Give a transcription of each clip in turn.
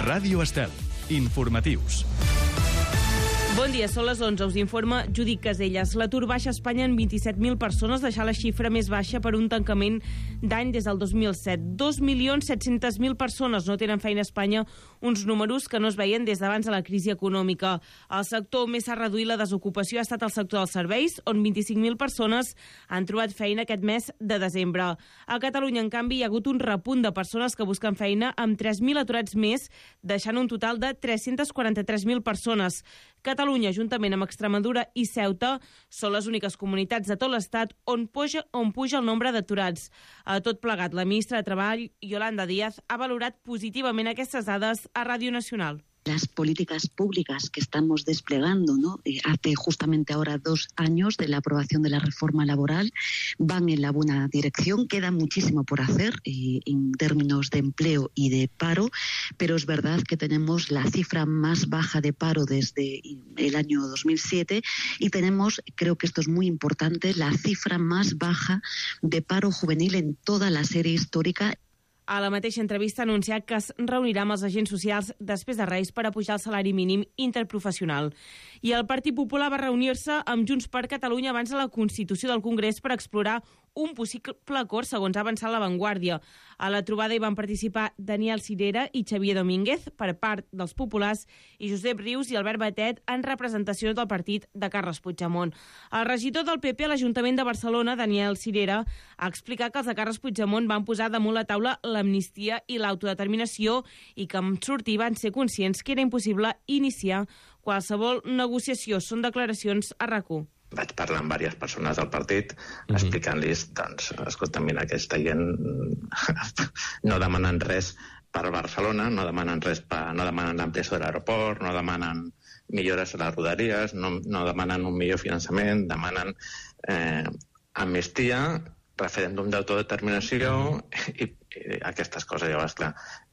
Ràdio Estel. Informatius. Bon dia, són les 11. Us informa Judit Caselles. L'atur baixa a Espanya en 27.000 persones, deixar la xifra més baixa per un tancament d'any des del 2007. 2.700.000 persones no tenen feina a Espanya, uns números que no es veien des d'abans de la crisi econòmica. El sector on més s'ha reduït la desocupació ha estat el sector dels serveis, on 25.000 persones han trobat feina aquest mes de desembre. A Catalunya, en canvi, hi ha hagut un repunt de persones que busquen feina amb 3.000 aturats més, deixant un total de 343.000 persones. Catalunya, juntament amb Extremadura i Ceuta, són les úniques comunitats de tot l'Estat on puja el nombre d'aturats. A tot plegat, la ministra de Treball, Yolanda Díaz, ha valorat positivament aquestes dades a Ràdio Nacional. Las políticas públicas que estamos desplegando, ¿no? Hace justamente ahora 2 años de la aprobación de la reforma laboral van en la buena dirección. Queda muchísimo por hacer en términos de empleo y de paro, pero es verdad que tenemos la cifra más baja de paro desde el año 2007 y tenemos, creo que esto es muy importante, la cifra más baja de paro juvenil en toda la serie histórica. A la mateixa entrevista ha anunciat que es reunirà amb els agents socials després de Reis per apujar el salari mínim interprofessional. I el Partit Popular va reunir-se amb Junts per Catalunya abans de la Constitució del Congrés per explorar un possible acord, segons ha avançat La Vanguardia. A la trobada hi van participar Daniel Sirera i Xavier Domínguez per part dels populars i Josep Rius i Albert Batet en representació del partit de Carles Puigdemont. El regidor del PP a l'Ajuntament de Barcelona, Daniel Sirera, ha explicat que els de Carles Puigdemont van posar damunt la taula l'amnistia i l'autodeterminació i que en sortir van ser conscients que era impossible iniciar qualsevol negociació. Són declaracions a RAC1. Vaig parlar amb diverses persones del partit explicant-los, doncs, escolta, mira, aquesta gent no demanen res per Barcelona, no demanen res no demanen l'ampliació de l'aeroport, no demanen millores a les rodalies, no demanen un millor finançament, demanen amnistia, referèndum d'autodeterminació i aquestes coses. Llavors, clar,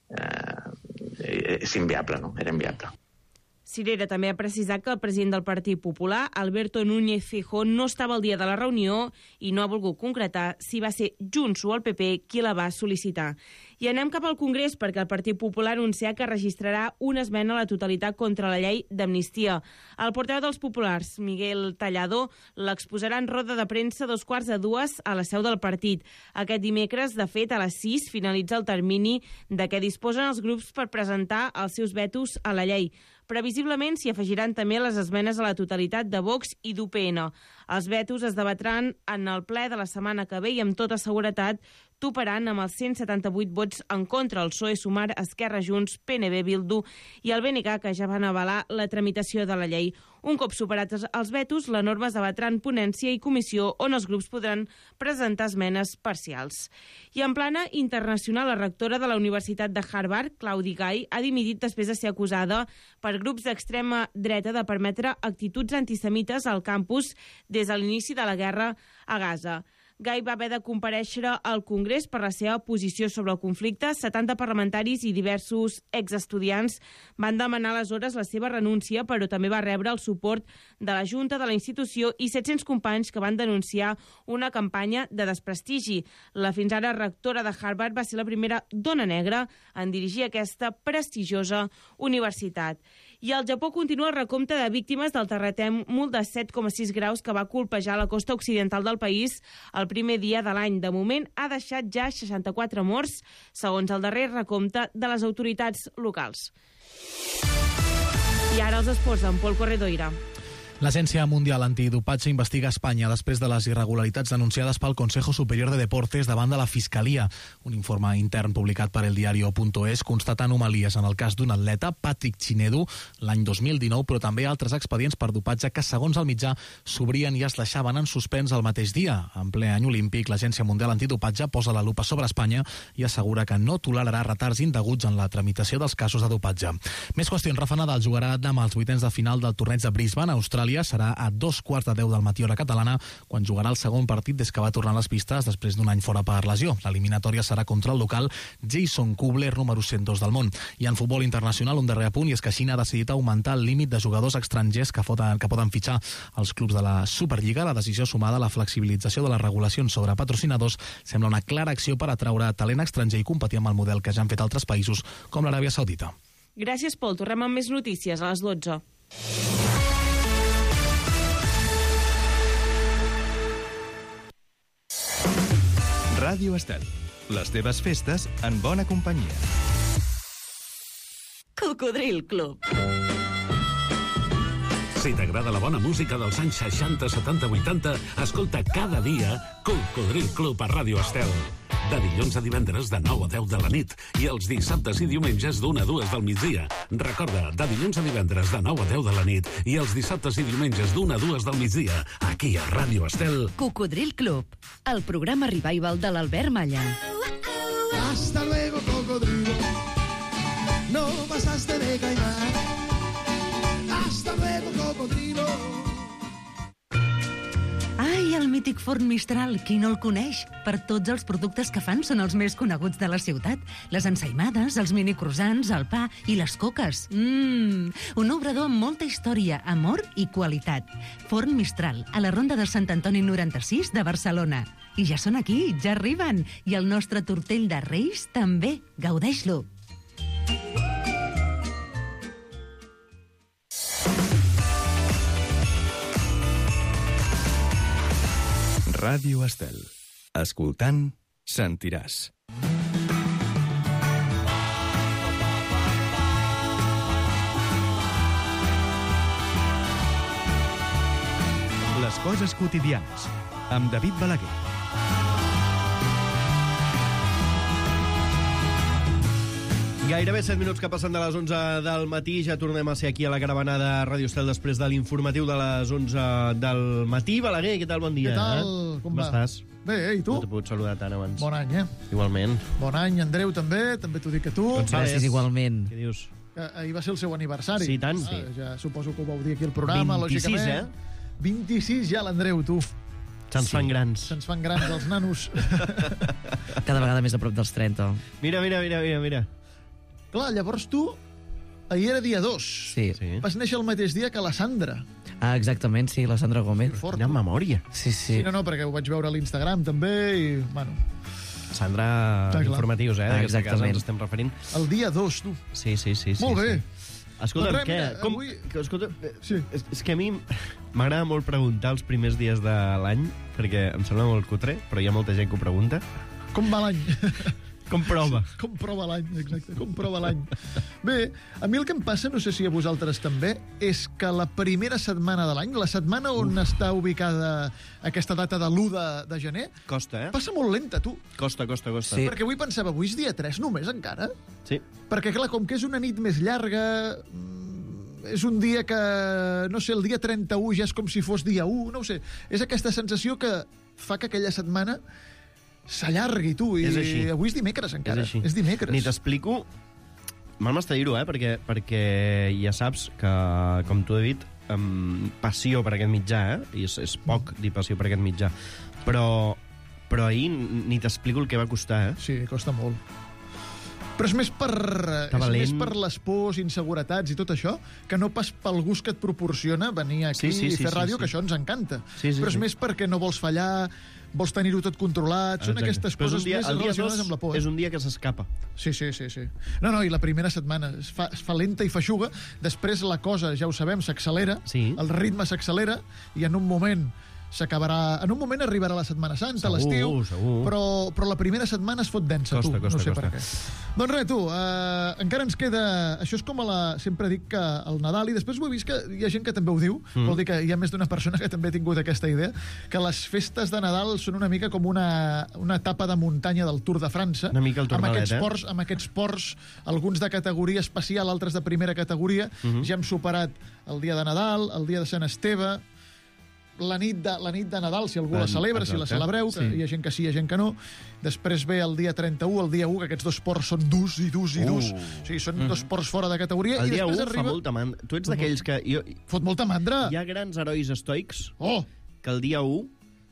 és inviable, no? Era inviable. Sirera també ha precisat que el president del Partit Popular, Alberto Núñez Feijóo, no estava al dia de la reunió i no ha volgut concretar si va ser Junts o el PP qui la va sol·licitar. I anem cap al Congrés perquè el Partit Popular anuncia que registrarà una esmena a la totalitat contra la llei d'amnistia. El portaveu dels populars, Miguel Tallado, l'exposarà en roda de premsa 2:15 a la seu del partit. Aquest dimecres, de fet, a les 6 finalitza el termini de què disposen els grups per presentar els seus vetos a la llei. Previsiblement s'hi afegiran també les esmenes a la totalitat de Vox i d'UPN. Els vetos es debatran en el ple de la setmana que ve i amb tota seguretat toparan amb els 178 vots en contra, el PSOE, Sumar, Esquerra, Junts, PNB, Bildu i el BNG, que ja van avalar la tramitació de la llei. Un cop superats els vetos, la norma es debatrà en ponència i comissió on els grups podran presentar esmenes parcials. I en plana internacional, la rectora de la Universitat de Harvard, Claudie Gay, ha dimitit després de ser acusada per grups d'extrema dreta de permetre actituds antisemites al campus des de l'inici de la guerra a Gaza. Gay va haver de comparèixer al Congrés per la seva posició sobre el conflicte. 70 parlamentaris i diversos exestudiants van demanar aleshores la seva renúncia, però també va rebre el suport de la Junta de la institució i 700 companys que van denunciar una campanya de desprestigi. La fins ara rectora de Harvard va ser la primera dona negra en dirigir aquesta prestigiosa universitat. I al Japó continua el recompte de víctimes del terratrèmol de 7,6 graus que va colpejar la costa occidental del país el primer dia de l'any. De moment ha deixat ja 64 morts, segons el darrer recompte de les autoritats locals. I ara els esports amb Pol Corredoira. L'Agència Mundial Antidopatge investiga Espanya després de les irregularitats denunciades pel Consejo Superior de Deportes davant de la Fiscalia. Un informe intern publicat per eldiario.es constata anomalies en el cas d'un atleta, Patrick Chinedu, l'any 2019, però també altres expedients per dopatge que, segons el mitjà, s'obrien i es deixaven en suspens el mateix dia. En ple any olímpic, l'Agència Mundial Antidopatge posa la lupa sobre Espanya i assegura que no tolerarà retards indeguts en la tramitació dels casos de dopatge. Més qüestions. Rafa Nadal jugarà demà als vuitens de final del torneig de Brisbane, Austràlia. Serà a 2:15 del matí hora catalana, quan jugarà el segon partit des que va tornar a les pistes després d'un any fora per lesió. L'eliminatòria serà contra el local Jason Kubler, número 102 del món. I en futbol internacional, un darrer apunt, i és que Xina ha decidit augmentar el límit de jugadors estrangers que poden fitxar els clubs de la Superliga. La decisió, sumada a la flexibilització de les regulacions sobre patrocinadors, sembla una clara acció per atraure talent estranger i competir amb el model que ja han fet altres països, com l'Aràbia Saudita. Gràcies, Pol. Tornem amb més notícies a les 12. Ràdio Estel. Les teves festes en bona companyia. Cocodril Club. Si t'agrada la bona música dels anys 60, 70, 80, escolta cada dia Cocodril Club a Ràdio Estel. De dilluns a divendres de 9 a 10 de la nit i els dissabtes i diumenges d'1 a 2 del migdia. Recorda, de dilluns a divendres de 9 a 10 de la nit i els dissabtes i diumenges d'1 a 2 del migdia, aquí a Ràdio Estel. Cocodril Club, el programa revival de l'Albert Malla. Hasta luego, cocodrilo. No pasaste de caimán. Hasta luego, cocodrilo. Ai, el mític forn Mistral, qui no el coneix? Per tots els productes que fan són els més coneguts de la ciutat. Les ensaïmades, els mini croissants, el pa i les coques. Un obrador amb molta història, amor i qualitat. Forn Mistral, a la Ronda de Sant Antoni 96 de Barcelona. I ja són aquí, ja arriben. I el nostre tortell de Reis també. Gaudeix-lo. Ràdio Estel. Escoltant, sentiràs. Les coses quotidianes, amb David Balaguer. Gairebé 7 minuts que passen de les 11 del matí. Ja tornem a ser aquí a la caravana de Ràdio Estel després de l'informatiu de les 11 del matí. Balaguer, què tal? Bon dia. Què tal? Com va? estàs? Bé, i tu? No t'he pogut saludar tant abans. Bon any, Igualment. Bon any, Andreu, també t'ho dic a tu. Gràcies, igualment. Què dius? Ahir va ser el seu aniversari. Sí, tant. Sí. Ja suposo que ho vau dir aquí al programa, 26, lògicament. 26 ja l'Andreu, tu. Se'ns fan grans. Se'ns fan grans els nanos. Cada vegada més a prop dels 30. Mira. Clar, llavors tu, ahir era dia 2. Sí. Vas néixer el mateix dia que la Sandra. Ah, exactament, sí, la Sandra Gómez. Fort. Quina memòria. Sí. Sí, no, perquè ho vaig veure a l'Instagram també i, bueno... Sandra, Clar. informatius, d'aquesta casa Exactament. ens estem referint. El dia 2, tu. Sí. Molt bé. Escolta'm, Doncs res, què? mira, Com... avui- Escolta, Sí. és que a mi m'agrada molt preguntar els primers dies de l'any, perquè em sembla molt cutre, però hi ha molta gent que ho pregunta. Com va l'any? Com prova? Com prova l'any, exacte, com prova l'any. Bé, a mi el que em passa, no sé si a vosaltres també, és que la primera setmana de l'any, la setmana on està ubicada aquesta data de l'1 de gener, Costa, passa molt lenta, tu. Costa. Sí. Perquè avui pensava, avui és dia 3 només encara? Sí. Perquè, clar, com que és una nit més llarga, és un dia que, no sé, el dia 31 ja és com si fos dia 1, no ho sé. És aquesta sensació que fa que aquella setmana s'allargui, tu. I És així. avui és dimecres, encara. És així. És dimecres. Ni t'explico... Mal m'està dir-ho, perquè ja saps que, com tu he dit, passió per aquest mitjà, i és poc dir passió per aquest mitjà, però ahir ni t'explico el que va costar, Sí, costa molt. Però és més per les pors, inseguretats i tot això, que no pas pel gust que et proporciona venir aquí i fer ràdio, que això ens encanta. Però és més perquè no vols fallar, vols tenir-ho tot controlat, són aquestes coses més relacionades amb la por. És un dia que s'escapa. Sí. No, i la primera setmana es fa lenta i feixuga, després la cosa, ja ho sabem, s'accelera, el ritme s'accelera, i en un moment s'acabarà... En un moment arribarà la Setmana Santa, l'estiu, però la primera setmana es fot densa, Costa. per què. Doncs res, tu, encara ens queda... Això és com sempre dic que el Nadal, i després ho he vist que hi ha gent que també ho diu, vol dir que hi ha més d'una persona que també ha tingut aquesta idea, que les festes de Nadal són una mica com una etapa de muntanya del Tour de França, Una mica el Tourmalet, amb aquests ports, alguns de categoria especial, altres de primera categoria, ja hem superat el dia de Nadal, el dia de Sant Esteve, la nit de Nadal, si algú la celebra, si la celebreu, que hi ha gent que sí, hi ha gent que no. Després ve el dia 31, el dia 1, que aquests dos ports són durs i durs. O sigui, són dos ports fora de categoria. El i dia 1 arriba... fa molta mandra. Tu ets d'aquells que... Fot molta mandra. Hi ha grans herois estoics que el dia 1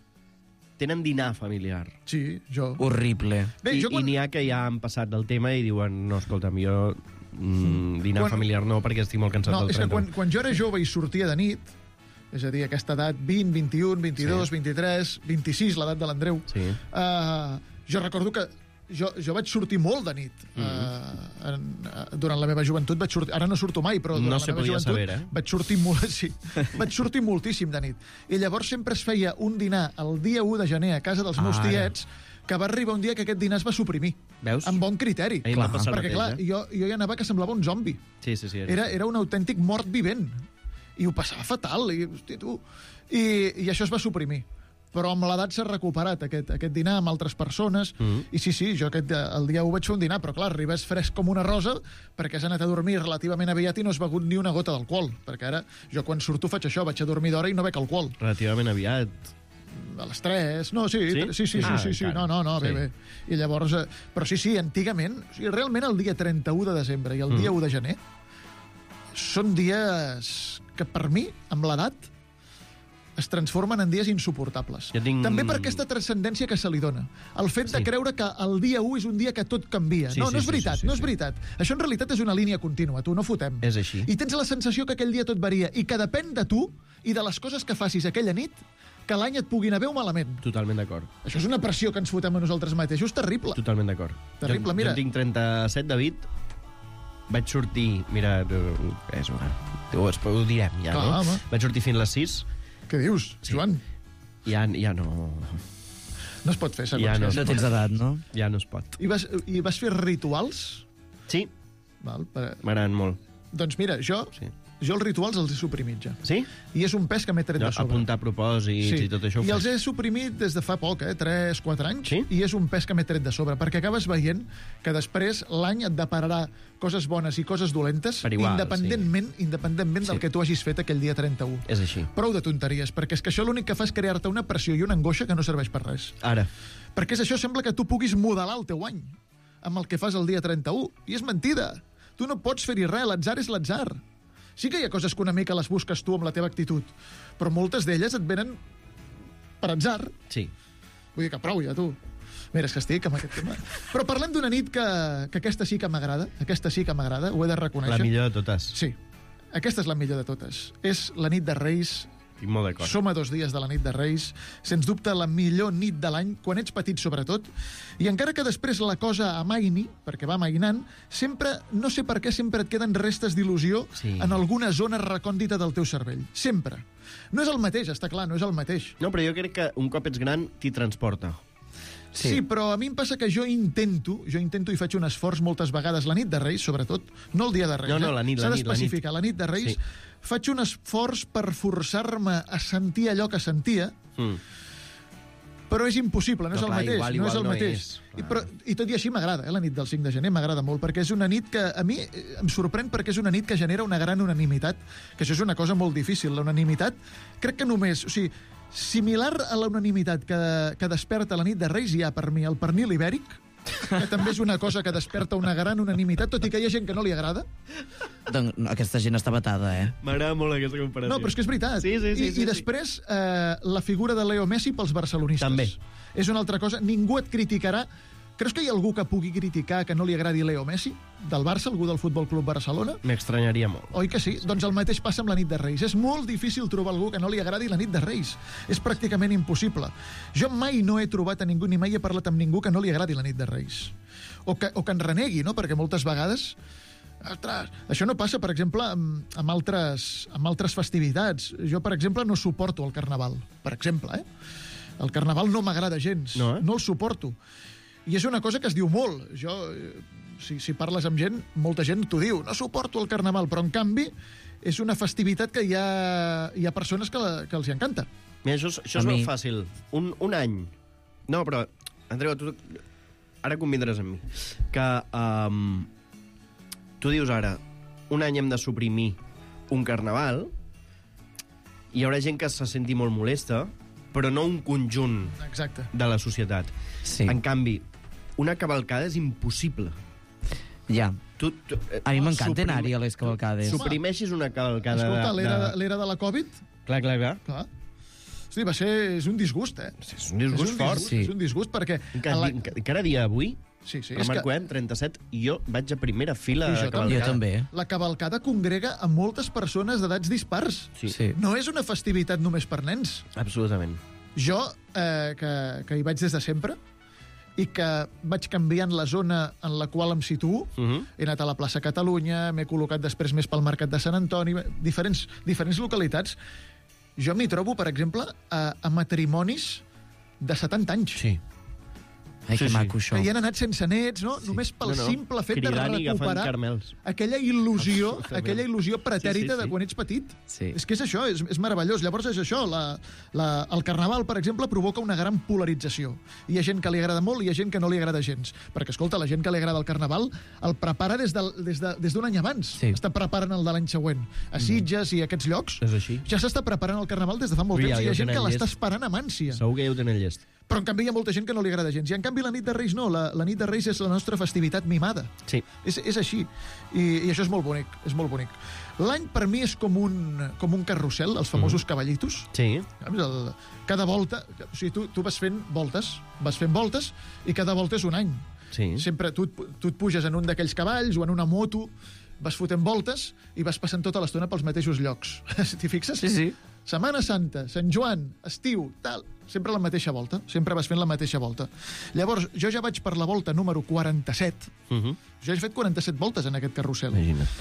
tenen dinar familiar. Sí, jo. Horrible. I n'hi ha que ja han passat del tema i diuen, no, escolta'm, jo dinar familiar no, perquè estic molt cansat del 30. És que quan jo era jove i sortia de nit, és a dir, aquesta edat 20, 21, 22, 23, 26, l'edat de l'Andreu, jo recordo que jo vaig sortir molt de nit durant la meva joventut vaig sortir... Ara no surto mai, però durant la meva joventut vaig sortir moltíssim de nit. I llavors sempre es feia un dinar el dia 1 de gener a casa dels meus tiets, que va arribar un dia que aquest dinar es va suprimir. Veus? Amb bon criteri. Perquè, clar, jo hi anava que semblava un zombi. Sí. Era un autèntic mort vivent. I ho passava fatal. I això es va suprimir. Però amb l'edat s'ha recuperat aquest dinar amb altres persones, i sí, jo el dia 1 vaig fer un dinar, però clar, arribes fresc com una rosa perquè has anat a dormir relativament aviat i no has begut ni una gota d'alcohol, perquè ara jo quan surto faig això, vaig a dormir d'hora i no bec alcohol. Relativament aviat. A les 3, no, sí, no, bé. I llavors, però sí, antigament, realment el dia 31 de desembre i el dia 1 de gener són dies que per mi, amb l'edat, es transformen en dies insuportables. També per aquesta transcendència que se li dona. El fet de creure que el dia 1 és un dia que tot canvia. No és veritat. Això en realitat és una línia contínua, tu, no fotem. És així. I tens la sensació que aquell dia tot varia i que depèn de tu i de les coses que facis aquella nit que l'any et pugui anar bé o malament. Totalment d'acord. Això és una pressió que ens fotem a nosaltres mateixos, terrible. Totalment d'acord. Terrible, mira. Jo tinc 37, David, vaig sortir... Mira, ho direm ja, no? Home. Vaig sortir fins les 6. Què dius, Joan? Ja no... No es pot fer, segons. No tens edat, no? Ja no es pot. I vas fer rituals? Sí. M'agraden molt. Doncs mira, jo els rituals els he suprimit ja. Sí? I és un pes que m'he tret de sobre. Apuntar propòsits i tot això. I els he suprimit des de fa poc, 3-4 anys, i és un pes que m'he tret de sobre, perquè acabes veient que després l'any et depararà coses bones i coses dolentes, independentment del que tu hagis fet aquell dia 31. És així. Prou de tonteries, perquè és que això l'únic que fa és crear-te una pressió i una angoixa que no serveix per res. Ara. Perquè és això, sembla que tu puguis modelar el teu any amb el que fas el dia 31. I és mentida. Tu no pots fer-hi res, l'atzar és l'atzar. Sí que hi ha coses que una mica les busques tu amb la teva actitud, però moltes d'elles et venen per atzar. Sí. Vull dir que prou ja, tu. Mira, és que estic amb aquest tema. Però parlem d'una nit que aquesta sí que m'agrada, ho he de reconèixer. La millor de totes. Sí, aquesta és la millor de totes. És la nit de Reis. Estic molt d'acord. Som a 2 dies de la nit de Reis. Sens dubte, la millor nit de l'any, quan ets petit sobretot. I encara que després la cosa amaini, perquè va amainant, sempre, no sé per què, sempre et queden restes d'il·lusió en alguna zona recòndita del teu cervell. Sempre. No és el mateix, està clar, no és el mateix. No, però jo crec que un cop ets gran t'hi transporta. Sí, però a mi em passa que jo intento i faig un esforç moltes vegades la nit de Reis, sobretot, no el dia de Reis. No, la nit. S'ha d'especificar, la nit de Reis. Faig un esforç per forçar-me a sentir allò que sentia, però és impossible, no és el mateix. No és el mateix. I tot i així m'agrada, la nit del 5 de gener m'agrada molt, perquè és una nit que a mi em sorprèn perquè és una nit que genera una gran unanimitat, que això és una cosa molt difícil. La unanimitat, crec que només... O sigui, similar a la unanimitat que desperta la nit de Reis hi ha per mi el pernil ibèric, que també és una cosa que desperta una gran unanimitat, tot i que hi ha gent que no li agrada. Doncs aquesta gent està batada, M'agrada molt aquesta comparació. No, però és que és veritat. I després, la figura de Leo Messi pels barcelonistes. També. És una altra cosa. Ningú et criticarà. Creus que hi ha algú que pugui criticar que no li agradi Leo Messi, del Barça, algú del Futbol Club Barcelona? M'estranyaria molt. Oi que sí? Doncs el mateix passa amb la nit de Reis. És molt difícil trobar algú que no li agradi la nit de Reis. És pràcticament impossible. Jo mai no he trobat a ningú, ni mai he parlat amb ningú que no li agradi la nit de Reis. O que en renegui, no? Perquè moltes vegades... Ostres, això no passa, per exemple, amb altres festivitats. Jo, per exemple, no suporto el Carnaval. Per exemple, El Carnaval no m'agrada gens. No el suporto. I és una cosa que es diu molt. Jo, si parles amb gent, molta gent t'ho diu. No suporto el Carnaval, però en canvi és una festivitat que hi ha persones que els hi encanta. Mira, això és molt fàcil. Un any. No, però, Andreu, tu ara convindràs amb mi. Que tu dius ara, un any hem de suprimir un Carnaval, hi haurà gent que se senti molt molesta, però no un conjunt de la societat. Sí. En canvi, una cavalcada és impossible. Ja. A mi m'encanta anar-hi a les cavalcades. Suprimeixis una cavalcada... Escolta, l'era de la Covid... Clar. Hosti, és un disgust, És un disgust fort. És un disgust perquè... Encara dia avui, remarco, 37, i jo vaig a primera fila de cavalcada. Jo també. La cavalcada congrega a moltes persones d'edats dispars. Sí. No és una festivitat només per nens. Absolutament. Jo, que hi vaig des de sempre, i que vaig canviant la zona en la qual em situo. He anat a la plaça Catalunya, m'he col·locat després més pel Mercat de Sant Antoni, diferents localitats. Jo m'hi trobo, per exemple, a matrimonis de 70 anys. Sí. Ai, que maco, això. Que hi han anat sense nets, no? Només pel simple fet de recuperar aquella il·lusió pretèrita de quan ets petit. Sí. És que és això, és meravellós. Llavors és això, el Carnaval, per exemple, provoca una gran polarització. Hi ha gent que li agrada molt i hi ha gent que no li agrada gens. Perquè, escolta, la gent que li agrada el Carnaval el prepara des d'un any abans. Sí. Està preparant el de l'any següent. A Sitges i aquests llocs ja s'està preparant el Carnaval des de fa molt temps i hi ha gent que l'està esperant amb ànsia. Segur que ja ho tenen llest. Però, en canvi, hi ha molta gent que no li agrada gens. I, en canvi, la nit de Reis no. La nit de Reis és la nostra festivitat mimada. Sí. És així. I això és molt bonic. És molt bonic. L'any, per mi, és com un carrusel, els famosos cavallitos. Sí. Cada volta... O sigui, tu vas fent voltes i cada volta és un any. Sí. Sempre tu et puges en un d'aquells cavalls o en una moto, vas fotent voltes i vas passant tota l'estona pels mateixos llocs. T'hi fixes? Sí. Setmana Santa, Sant Joan, estiu, tal... Sempre la mateixa volta. Sempre vas fent la mateixa volta. Llavors, jo ja vaig per la volta número 47. Jo he fet 47 voltes en aquest carrusel. Imagina't.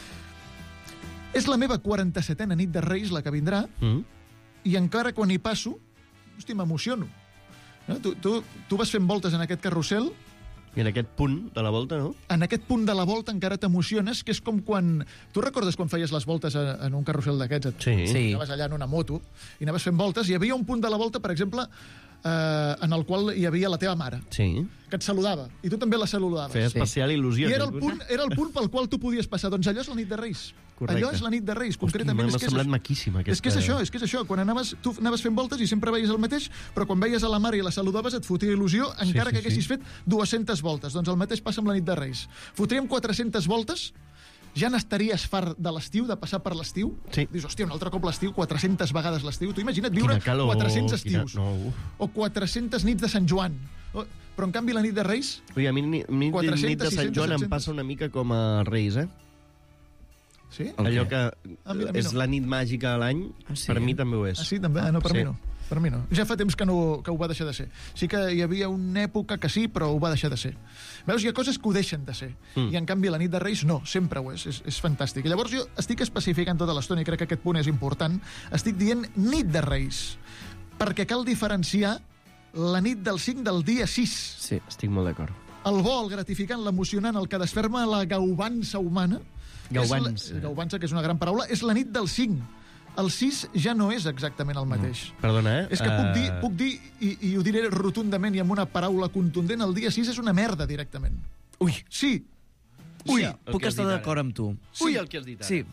És la meva 47a nit de Reis, la que vindrà, i encara quan hi passo, hosti, m'emociono. No? Tu vas fent voltes en aquest carrusel. I en aquest punt de la volta, no? En aquest punt de la volta encara t'emociones, que és com quan... Tu recordes quan feies les voltes en un carrusel d'aquests? Sí. Anaves allà en una moto i anaves fent voltes, i hi havia un punt de la volta, per exemple, en el qual hi havia la teva mare, Sí. que et saludava, i tu també la saludaves. Feia especial il·lusió. I era el punt pel qual tu podies passar. Doncs allò és la nit de Reis. Correcte. Allò és la nit de Reis, concretament. M'ha semblat maquíssim, aquesta... És que és això. Quan tu anaves fent voltes i sempre veies el mateix, però quan veies a la mare i la saludaves et fotia il·lusió, encara que haguessis fet 200 voltes. Doncs el mateix passa amb la nit de Reis. Fotríem 400 voltes, ja n'estaries fart de l'estiu, de passar per l'estiu. Sí. Dius, hòstia, un altre cop l'estiu, 400 vegades l'estiu. Tu imagina't viure 400 estius. O 400 nits de Sant Joan. Però, en canvi, la nit de Reis... Ui, a mi nit de Sant Joan em passa una mica com a Reis, eh? Sí? Allò que és la nit màgica de l'any, per mi també ho és. Ah, sí, també? No, per mi no. Per mi no. Ja fa temps que ho va deixar de ser. Sí que hi havia una època que sí, però ho va deixar de ser. Veus, hi ha coses que ho deixen de ser. I, en canvi, la nit de Reis no, sempre ho és. És fantàstic. I llavors jo estic especificant tota l'estona, i crec que aquest punt és important, estic dient nit de Reis, perquè cal diferenciar la nit del 5 del dia 6. Sí, estic molt d'acord. El bo, el gratificant, l'emocionant, el que desferma la gaubança humana... Gaubança, que és una gran paraula, és la nit del 5. El 6 ja no és exactament el mateix. Perdona, És que puc dir, i ho diré rotundament i amb una paraula contundent, el dia 6 és una merda, directament. Ui. Sí. Ui, puc estar d'acord amb tu. Ui, el que has dit ara. Sí.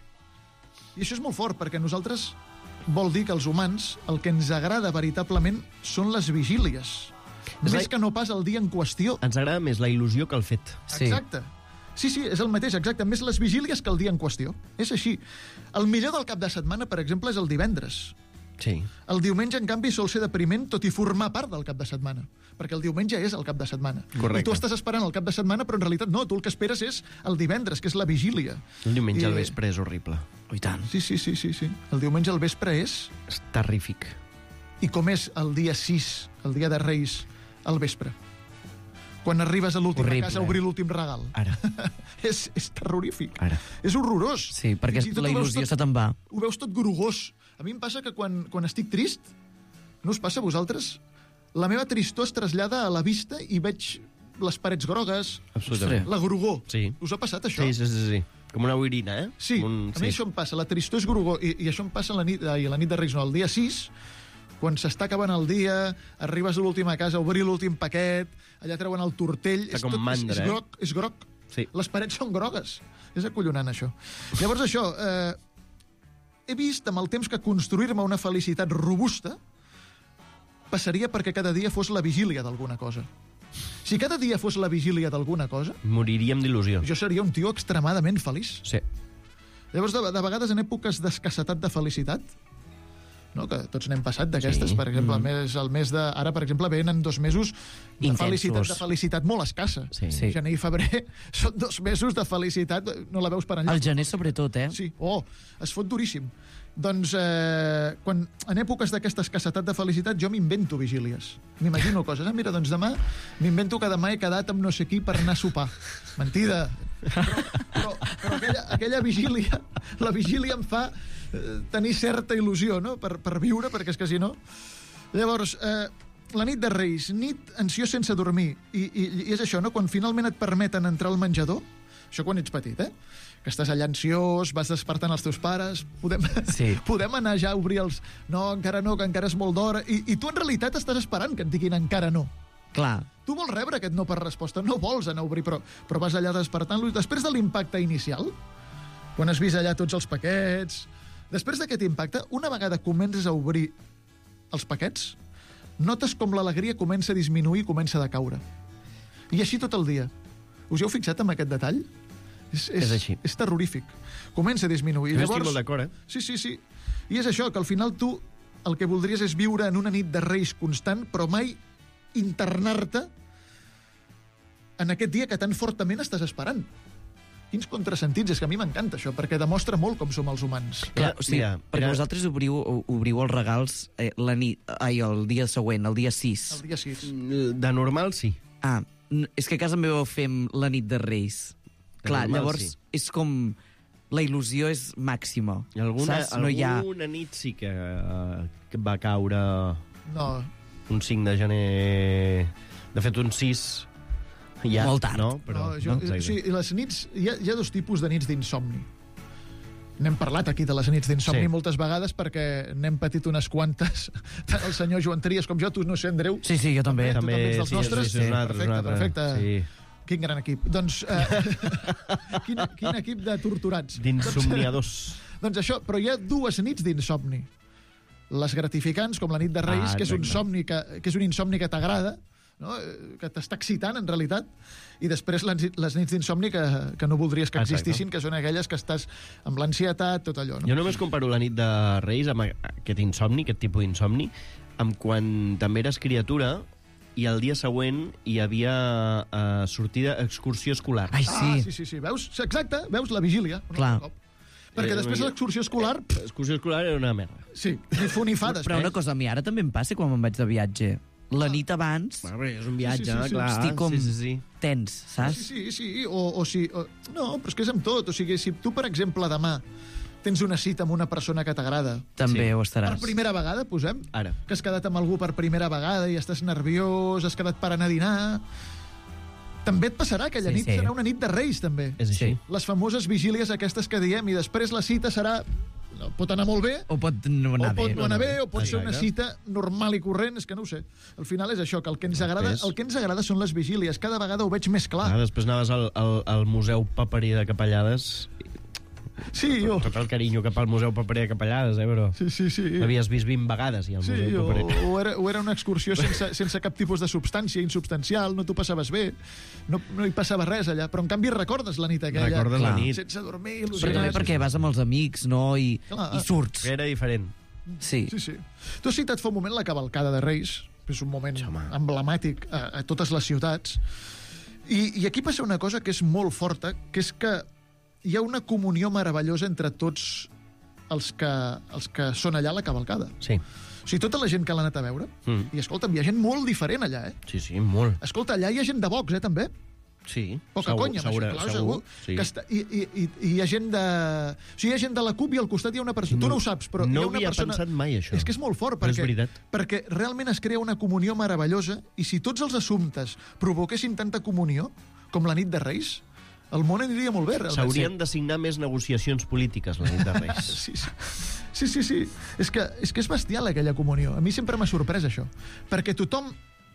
I això és molt fort, perquè nosaltres vol dir que els humans el que ens agrada veritablement són les vigílies. Més que no pas el dia en qüestió. Ens agrada més la il·lusió que el fet. Exacte. Sí, és el mateix, exacte. Més les vigílies que el dia en qüestió. És així. El millor del cap de setmana, per exemple, és el divendres. Sí. El diumenge, en canvi, sol ser depriment, tot i formar part del cap de setmana. Perquè el diumenge és el cap de setmana. Correcte. I tu estàs esperant el cap de setmana, però en realitat no. Tu el que esperes és el divendres, que és la vigília. El diumenge al vespre és horrible. I tant. Sí. El diumenge al vespre és... És terrífic. I com és el dia 6, el dia de Reis, al vespre? Quan arribes a l'última casa a obrir l'últim regal. Ara. és terrorífic. Ara. És horrorós. Sí, perquè la il·lusió se te'n va. Ho veus tot grogós. A mi em passa que quan estic trist, no us passa a vosaltres? La meva tristor es trasllada a la vista i veig les parets grogues, absolutament. La grogor. Sí. Us ha passat això? Sí. Com una boirina, eh? Sí, a mi això em passa. La tristor és grogor. I això em passa la nit de Reis, no, el dia 6, quan s'està acabant el dia, arribes a l'última casa a obrir l'últim paquet, allà treuen el tortell... Està com mandra, és groc. Sí. Les parets són grogues. És acollonant, això. Llavors, això... he vist amb el temps que construir-me una felicitat robusta passaria perquè cada dia fos la vigília d'alguna cosa. Si cada dia fos la vigília d'alguna cosa... Moriríem d'il·lusió. Jo seria un tio extremadament feliç. Sí. Llavors, de vegades, en èpoques d'escassetat de felicitat, no? Que tots n'hem passat d'aquestes, per exemple, el mes de... Ara, per exemple, venen 2 mesos de felicitat molt escassa. Sí. Gener i febrer són 2 mesos de felicitat, no la veus per enlloc. El gener, sobretot, Sí, es fot duríssim. Doncs, quan en èpoques d'aquesta escassetat de felicitat, jo m'invento vigílies. M'imagino coses. Mira, doncs demà m'invento que demà he quedat amb no sé qui per anar a sopar. Mentida. Però aquella vigília, la vigília em fa tenir certa il·lusió, no?, per viure, perquè és que si no... Llavors, la nit de Reis, nit ansiós sense dormir, i és això, no?, quan finalment et permeten entrar al menjador, això quan ets petit, que estàs allà ansiós, vas despertant els teus pares, podem anar ja a obrir els... No, encara no, que encara és molt d'hora, i tu en realitat estàs esperant que et diguin encara no. Clar. Tu vols rebre aquest no per resposta, no vols anar a obrir, però vas allà despertant-los. Després de l'impacte inicial, quan has vist allà tots els paquets, després d'aquest impacte, una vegada comences a obrir els paquets, notes com l'alegria comença a disminuir i comença a decaure. I així tot el dia. Us heu fixat en aquest detall? És així. És terrorífic. Comença a disminuir. Jo estic molt d'acord, Sí. I és això, que al final tu el que voldries és viure en una nit de Reis constant, però mai internar-te en aquest dia que tan fortament estàs esperant. Quins contrasentits, és que a mi m'encanta això, perquè demostra molt com som els humans. Clar, perquè vosaltres obriu els regals el dia següent, el dia 6. El dia 6. De normal, sí. És que a casa meva fem la nit de Reis. Clar, llavors és com... La il·lusió és màxima. Alguna nit sí que va caure... No. Un 5 de gener... De fet, un 6... Ja, molt tard. No, però, sí, les nits... Hi ha 2 tipus de nits d'insomni. N'hem parlat aquí de les nits d'insomni moltes vegades perquè n'hem patit unes quantes. Tant el senyor Joan Trias com jo, tu no sé, Andreu. Sí, jo també. Tu també ets dels nostres? Sí, perfecte. Sí. Quin gran equip. Doncs, quin equip de torturats. D'insomniadors. Doncs això, però hi ha 2 nits d'insomni. Les gratificants, com la nit de Reis, que és un insomni que t'agrada, no? Que t'està excitant, en realitat, i després les nits d'insomni que no voldries que existissin, que són aquelles que estàs amb l'ansietat, tot allò. No? Jo només comparo la nit de Reis amb aquest insomni, aquest tipus d'insomni, amb quan també eres criatura i el dia següent hi havia sortida excursió escolar. Ai, sí. Sí. Veus? Exacte, veus la vigília. Clar. Perquè després l'excursió escolar... L'excursió escolar era una merda. Sí, ni fu ni fa després. Però una cosa, a mi ara també em passa quan me'n vaig de viatge. La nit abans... És un viatge, clar. Estic com tens, saps? Sí. No, però és que és amb tot. O sigui, si tu, per exemple, demà tens una cita amb una persona que t'agrada... També ho estaràs. Per primera vegada, posem. Ara. Que has quedat amb algú per primera vegada i estàs nerviós, has quedat per anar a dinar... També et passarà, aquella nit serà una nit de Reis, també. És així. Les famoses vigílies aquestes que diem, i després la cita serà... Pot anar molt bé, o pot no anar bé, o pot ser una cita normal i corrent, és que no ho sé. Al final és això, que el que ens agrada són les vigílies. Cada vegada ho veig més clar. Després anaves al Museu Paperí de Capellades. Sí, jo. Tot el carinyo cap al Museu Paperí de Capellades, bro? Sí. L'havies vist 20 vegades, ja, al Museu Paperí. O era una excursió sense cap tipus de substància, insubstancial, no t'ho passaves bé, no hi passava res allà, però en canvi recordes la nit aquella. Recordes la nit. Sense dormir, però també perquè vas amb els amics, no? I surts. Era diferent. Sí. Tu has citat fa un moment la cavalcada de Reis, que és un moment emblemàtic a totes les ciutats, i aquí passa una cosa que és molt forta, que és que hi ha una comunió meravellosa entre tots els que són allà a la cavalcada. Sí. O sigui, tota la gent que l'ha anat a veure, i escolta'm, hi ha gent molt diferent allà, Sí, molt. Escolta, allà hi ha gent de Vox, també. Sí. Poca conya, segur. Sí. I hi ha gent de... O sigui, hi ha gent de la CUP i al costat hi ha una persona... Tu no ho saps, però no hi ha una persona... No havia pensat mai, això. És que és molt fort, perquè realment es crea una comunió meravellosa, i si tots els assumptes provoquessin tanta comunió com la nit de Reis, el món aniria molt bé, realment. S'haurien de signar més negociacions polítiques la nit de Reis. Sí. És que és bestial, aquella comunió. A mi sempre m'ha sorprès, això. Perquè tothom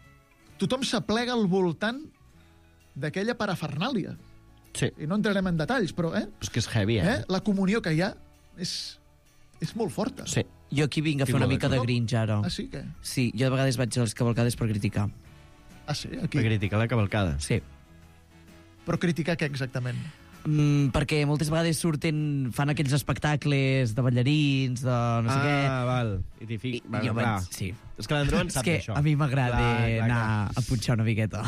s'aplega al voltant d'aquella parafernàlia. Sí. I no entrarem en detalls, però... És que és heavy, La comunió que hi ha és molt forta. Sí. Jo aquí vinc a fer una mica de grinch, ara. Ah, sí? Què? Sí, jo de vegades vaig a les cavalcades per criticar. Ah, sí? Aquí? Per criticar la cavalcada. Sí. Però criticar què exactament? Perquè moltes vegades fan aquells espectacles de ballarins, de no sé què. Val. I t'hi fic... Jo sí. És que l'Andreu en sap d'això. És que a mi m'agrada anar a punxar una miqueta.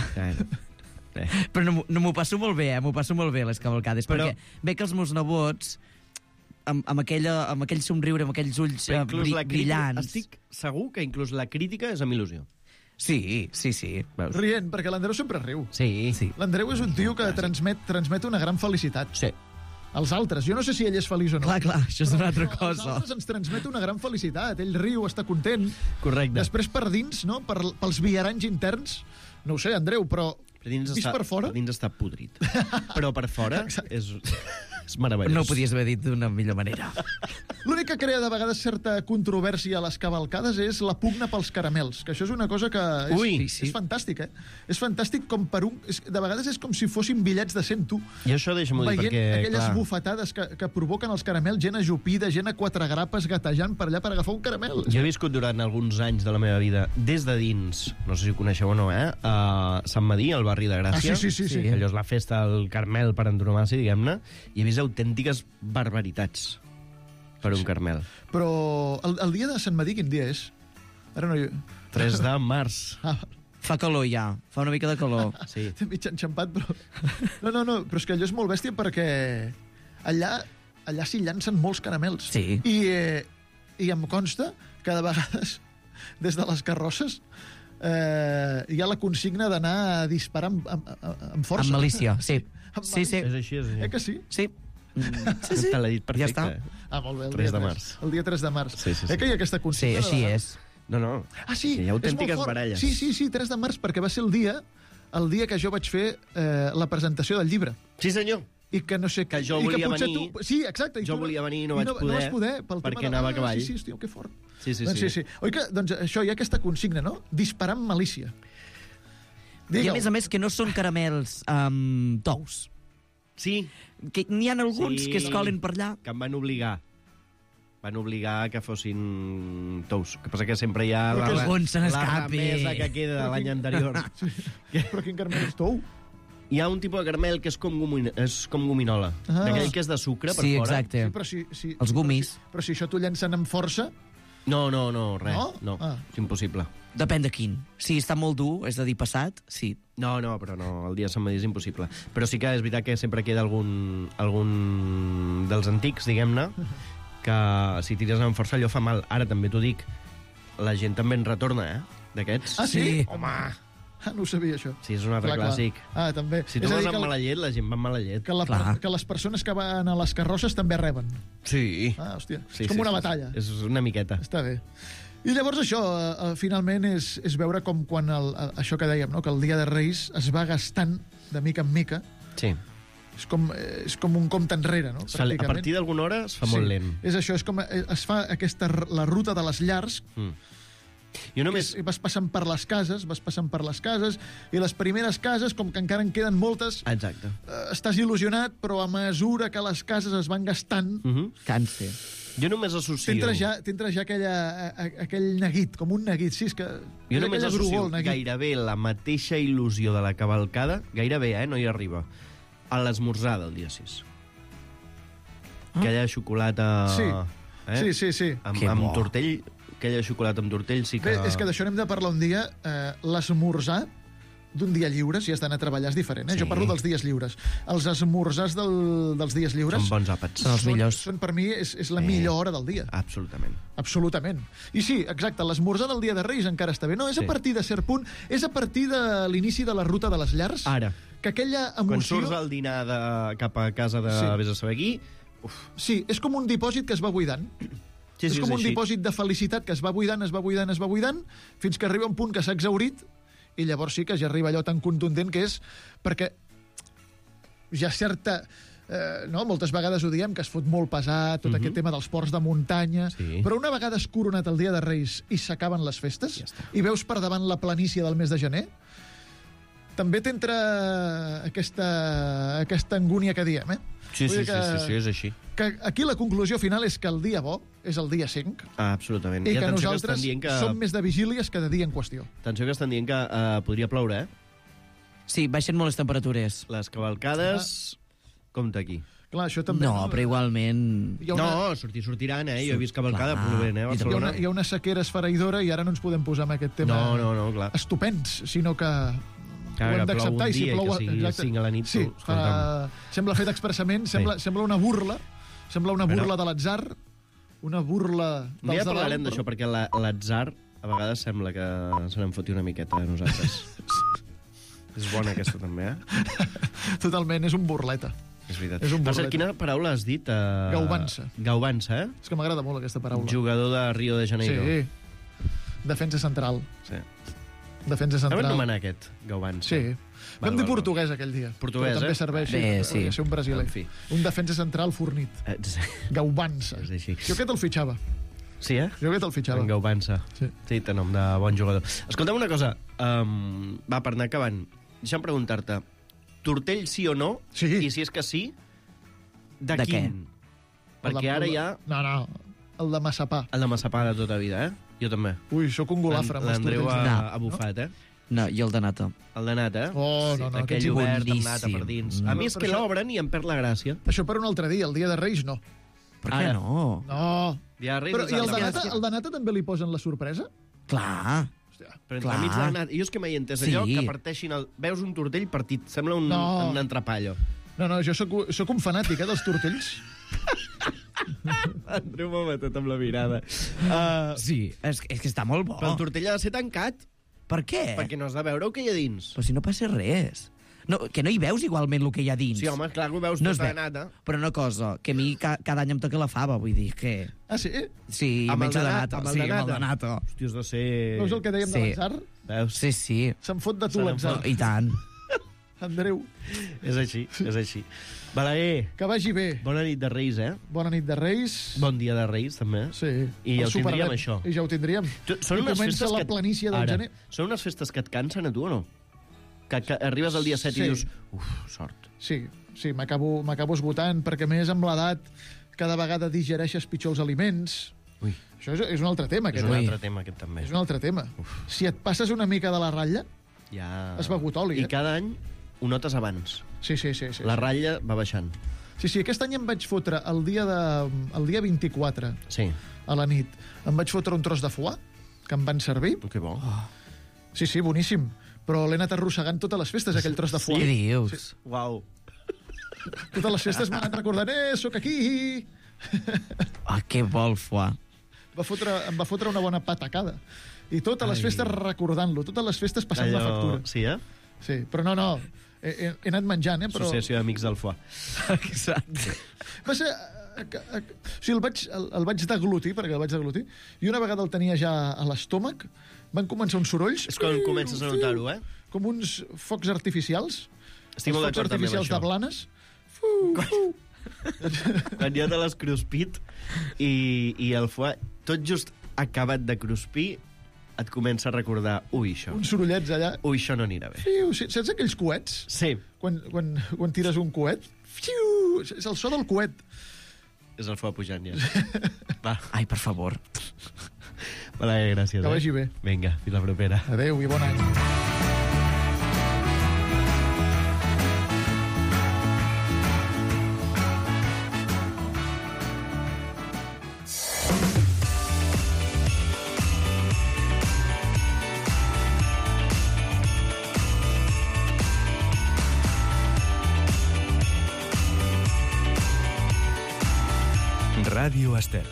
Però no m'ho passo molt bé, m'ho passo molt bé, les cavalcades, perquè ve que els meus nebots, amb aquell somriure, amb aquells ulls brillants... Estic segur que inclús la crítica és amb il·lusió. Sí. Veus? Rient, perquè l'Andreu sempre riu. Sí. L'Andreu és un tio que transmet una gran felicitat. Sí. Els altres. Jo no sé si ell és feliç o no. Clar, això és una altra cosa. Els altres ens transmet una gran felicitat. Ell riu, està content. Correcte. Després per dins, no? Pels viaranys interns, no ho sé, Andreu, però vist per fora... Per dins està podrit. Però per fora és meravellós. No ho podies haver dit d'una millor manera. L'únic que crea de vegades certa controvèrsia a les cavalcades és la pugna pels caramels, que això és una cosa que és fantàstica. És fantàstic com per un... De vegades és com si fossin bitllets de 100, tu. I això deixa'm-ho dir perquè... Veient aquelles bufetades que provoquen els caramels, gent ajupida, gent a quatre grapes gatejant per allà per agafar un caramel. Jo he viscut durant alguns anys de la meva vida des de dins, no sé si ho coneixeu o no, a Sant Madí, al barri de Gràcia. Sí. Allò és la festa del caramel per antonomàsia, diguem-ne, i he vist autèntiques barbaritats per un caramel. Però el dia de Sant Madí, quin dia és? Ara no... 3 de març. Fa calor ja, fa una mica de calor. Sí. Té mig enxampat, però... No, però és que allò és molt bèstia perquè allà s'hi llancen molts caramels. Sí. I em consta que de vegades, des de les carrosses, hi ha la consigna d'anar a disparar amb força. Amb malícia, sí. Sí. És així. Que sí? Sí. Te l'he dit perfecte. Ja està. Molt bé, el 3 dia de març. El dia 3 de març. Sí. Que hi ha aquesta consigna? Sí, així és. No. Sí, hi ha autèntiques baralles. Sí, 3 de març, perquè va ser el dia que jo vaig fer la presentació del llibre. Sí, senyor. I que no sé... Que jo volia venir... Sí, exacte. Jo volia venir i no vaig poder. No vas poder, perquè anava a cavall. Sí, hòstia, que fort. Sí. Oi que, doncs, això, hi ha aquesta consigna, no? Disparar amb malícia. I a més que no són caramels tous. Sí. Que n'hi ha alguns que es colen per allà. Que em van obligar. Van obligar que fossin tous. El que passa que sempre hi ha la remesa que queda de l'any anterior. Però quin caramel és tou? Hi ha un tipus de caramel que és com gominola. D'aquell que és de sucre per fora. Sí, exacte. Els gumis. Però si això t'ho llencen amb força... No, res. No? És impossible. Depèn de quin. Si està molt dur, és a dir, passat, sí. No, però no, el dia de Sant Madí és impossible. Però sí que és veritat que sempre queda algun dels antics, diguem-ne, que si tires amb força allò fa mal. Ara també t'ho dic, la gent també en retorna, d'aquests. Ah, sí? Home! No ho sabia, això. Sí, és un altre clàssic. També. Si tu vas amb mala llet, la gent va amb mala llet. Que les persones que van a les carrosses també reben. Sí. Hòstia, és com una batalla. És una miqueta. Està bé. I llavors això, finalment, és veure com quan això que dèiem, no? Que el dia de Reis es va gastant de mica en mica. Sí. És com un compte enrere, no? A partir d'alguna hora es fa molt lent. És això, és com es fa la ruta de les llars. Jo només... Vas passant per les cases, i les primeres cases, com que encara en queden moltes... Exacte. Estàs il·lusionat, però a mesura que les cases es van gastant... Cansa. Jo només associo... T'entra ja aquell neguit, com un neguit. Sí, és que... Jo només associo gairebé la mateixa il·lusió de la cavalcada, gairebé, no hi arriba, a l'esmorzar del dia 6. Aquella xocolata... Sí. Amb tortell... Aquella xocolata amb tortell sí que... Bé, és que d'això n'hem de parlar un dia. L'esmorzar d'un dia lliure, si has d'anar a treballar, és diferent. Jo parlo dels dies lliures. Els esmorzars dels dies lliures... Són bons àpats. Són els millors. Per mi, és la millor hora del dia. Absolutament. I sí, exacte, l'esmorzar del dia de Reis encara està bé. No, és a partir de cert punt, és a partir de l'inici de la ruta de les llars. Ara. Que aquella emoció... Quan surts al dinar cap a casa de vés a saber qui... Sí, és com un dipòsit que es va buidant. És com un dipòsit de felicitat que es va buidant, fins que arriba un punt que s'ha exhaurit, i llavors sí que ja arriba allò tan contundent que és, perquè ja certa... moltes vegades ho diem, que es fot molt pesat, tot aquest tema dels ports de muntanya, però una vegada has coronat el dia de Reis i s'acaben les festes, i veus per davant la planícia del mes de gener, també t'entra aquesta angúnia que diem, Sí, és així. Que aquí la conclusió final és que el dia bo és el dia 5. Absolutament. I que nosaltres som més de vigílies que de dia en qüestió. Atenció que estan dient que podria ploure, Sí, baixen molt les temperatures. Les cavalcades compta aquí. Clar, això també... No, però igualment... No, sortiran, Jo he vist cavalcada plovent, a Barcelona. Hi ha una sequera esfereïdora i ara no ens podem posar en aquest tema no, clar. estupends, sinó que ho hem d'acceptar. I si plou un dia, que sigui 5 a la nit... Sí, sembla fet expressament, sembla una burla, de l'atzar, una burla dels de ja parlarem d'això, perquè l'atzar a vegades sembla que se n'en foti una miqueta a nosaltres. És bona aquesta també, Totalment, és un burleta. És veritat. Per cert, quina paraula has dit? Gaubança. Gaubança, És que m'agrada molt aquesta paraula. Jugador de Rio de Janeiro. Sí. Defensa central. Sí. Defensa central. Vam anomenar aquest, Gaubança. Sí. Vam dir portuguès aquell dia. Portuguès, també serveix sí. ser un brasiler. Un defensa central fornit. Gaubança. És així. Jo aquest el fitxava. Sí, Jo aquest el fitxava. En Gaubança. Sí, té nom de bon jugador. Escolta'm una cosa. Va, per anar acabant. Deixa'm preguntar-te. Tortell sí o no? Sí. I si és que sí, de quin? Perquè ara hi ha... No, el de massapà. El de massapà de tota vida, Jo també. Ui, sóc un golafre. L'Andreu ha bufat, No, i el de nata. El de nata, Oh, no. Aquell obert amb nata per dins. A mi és que l'obren i em perd la gràcia. Això per un altre dia, el dia de Reis no. Per què no? No. Dia de Reis Però i el de nata també li posen la sorpresa? Clar. Però entremig de la nata... Jo és que mai he entès allò que parteixin el... Veus un tortell partit, sembla un entrepallo. No, jo sóc un fanàtic, dels tortells. Andreu m'ha matat amb la mirada. Sí, és que està molt bo. Però el tortell ha de ser tancat. Per què? Perquè no has de veure el que hi ha dins. Però si no passa res. No, que no hi veus igualment el que hi ha dins. Sí, home, clar que ho veus tota la nata. Però una cosa, que a mi cada any em toca la fava, vull dir que... Ah, sí? Sí, menjo de nata. Amb el de nata. Hòstia, has de ser... Veus el que dèiem de l'atzar? Veus? Sí. Se'n fot de tu l'atzar. I tant. Andreu. És així. Balaguer. Que vagi bé. Bona nit de Reis, Bona nit de Reis. Bon dia de Reis, també. Sí. I ja ho tindríem, això. I ja ho tindríem. Són unes festes la planícia del gener. Són unes festes que et cansen a tu o no? Que arribes el dia 7 i dius, sort. Sí, m'acabo esgotant, perquè més amb l'edat cada vegada digereixes pitjor els aliments. Ui. Això és un altre tema, aquest. És un altre tema, aquest també. És un altre tema. Si et passes una mica de la ratlla, has begut oli. I cada any ho notes abans. Sí. La ratlla va baixant. Sí, aquest any em vaig fotre el dia 24, a la nit, em vaig fotre un tros de foie, que em van servir. Que bo. Sí, Boníssim. Però l'he anat arrossegant totes les festes, aquell tros de foie. Què dius? Sí. Uau. Totes les festes m'han anat recordant, sóc aquí! Que bo el foie. Em va fotre una bona patacada. I totes les festes recordant-lo, totes les festes passant la factura. Sí, Sí, però no. He anat menjant, però... Associació d'Amics del Foie. Exacte. Va ser... O sigui, el vaig deglutir, perquè el vaig deglutir, i una vegada el tenia ja a l'estómac, van començar uns sorolls... És quan comences a notar-ho, Com uns focs artificials. Estic molt d'acord també amb això. Focs artificials de Blanes. Quan ja te l'has cruspit i el foie, tot just acabat de cruspir, et comença a recordar, això. Uns sorollets allà. Això no anirà bé. Saps aquells coets? Sí. Quan tires un coet? És el so del coet. És el foie pujant, ja. Va. Ai, per favor. Vale, gràcies. Que vagi bé. Vinga, fins la propera. Adéu i bon any. Ràdio Estel.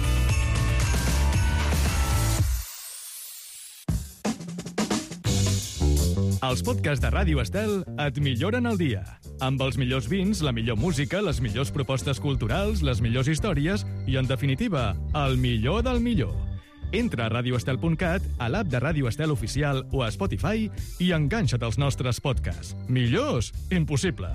Els podcasts de Ràdio Estel et milloren el dia. Amb els millors vins, la millor música, les millors propostes culturals, les millors històries i, en definitiva, el millor del millor. Entra a radioestel.cat, a l'app de Ràdio Estel Oficial o a Spotify i enganxa't als nostres podcasts. Millors? Impossible.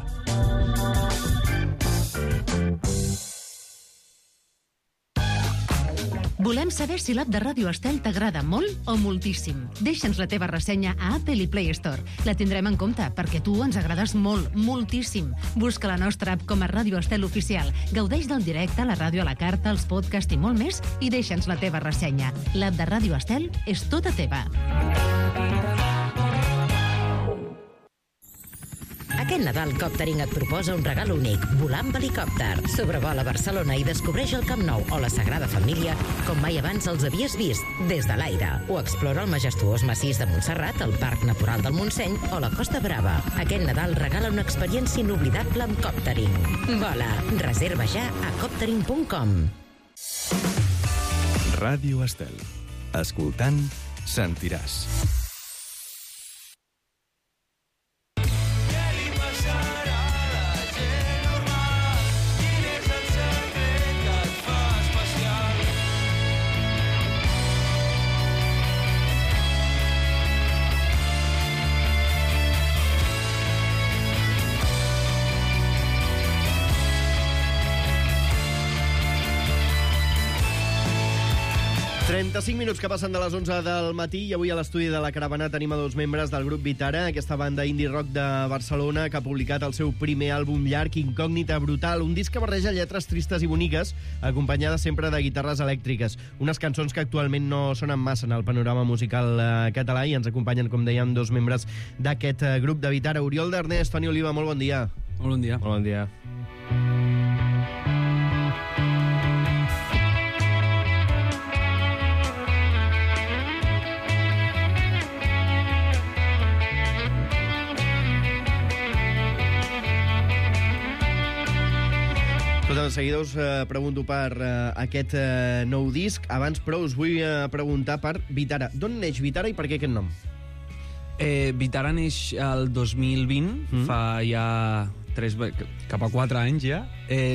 Volem saber si l'app de Ràdio Estel t'agrada molt o moltíssim. Deixa'ns la teva ressenya a Apple i Play Store. La tindrem en compte, perquè tu ens agrades molt, moltíssim. Busca la nostra app com a Ràdio Estel Oficial. Gaudeix del directe, la ràdio a la carta, els podcasts i molt més, i deixa'ns la teva ressenya. L'app de Ràdio Estel és tota teva. Aquest Nadal Coptering et proposa un regal únic, volar amb helicòpter. Sobrevola Barcelona i descobreix el Camp Nou o la Sagrada Família com mai abans els havies vist, des de l'aire. O explora el majestuós massís de Montserrat, el Parc Natural del Montseny o la Costa Brava. Aquest Nadal regala una experiència inoblidable amb Coptering. Vola, reserva ja a coptering.com. Ràdio Estel. Escoltant, sentiràs. Minuts que passen de les 11 del matí i avui a l'estudi de la Caravana tenim a 2 membres del grup Vitara, aquesta banda indie rock de Barcelona que ha publicat el seu primer àlbum llarg, Incògnita Brutal, un disc que barreja lletres tristes i boniques, acompanyades sempre de guitarres elèctriques. Unes cançons que actualment no sonen massa en el panorama musical català i ens acompanyen, com dèiem, 2 membres d'aquest grup de Vitara. Oriol d'Ernest, Toni Oliva, molt bon dia. Molt bon dia. Molt bon dia. De seguida us pregunto per aquest nou disc. Abans, però, us vull preguntar per Vitara. D'on neix Vitara i per què aquest nom? Vitara neix el 2020, fa ja cap a 4 anys ja.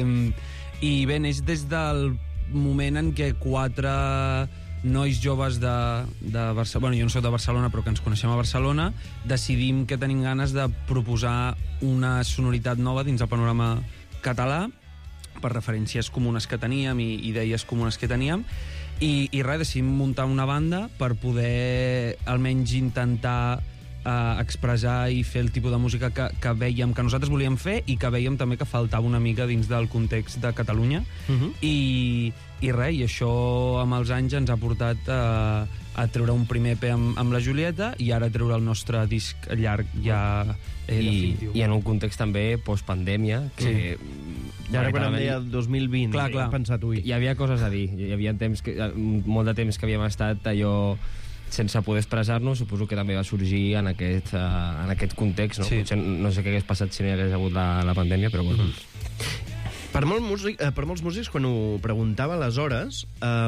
I bé, neix des del moment en què 4 nois joves de Barcelona, bueno, jo no soc de Barcelona, però que ens coneixem a Barcelona, decidim que tenim ganes de proposar una sonoritat nova dins el panorama català, per referències comunes que teníem i idees comunes que teníem, i res, decidim muntar una banda per poder almenys intentar expressar i fer el tipus de música que veiem que nosaltres volíem fer i que veiem també que faltava una mica dins del context de Catalunya. I res, i això amb els anys ens ha portat a treure un primer EP amb la Julieta i ara treure el nostre disc llarg ja definitiu. I en un context també post-pandèmia, que... Sí. I ara quan em deia 2020, clar. He pensat, ui. Hi havia coses a dir. Hi havia molt de temps que havíem estat allò sense poder expressar-nos. Suposo que també va sorgir en aquest context, no? Sí. Potser no sé què hagués passat si no hi hagués hagut la pandèmia, però bueno. Per molts músics, quan ho preguntava aleshores,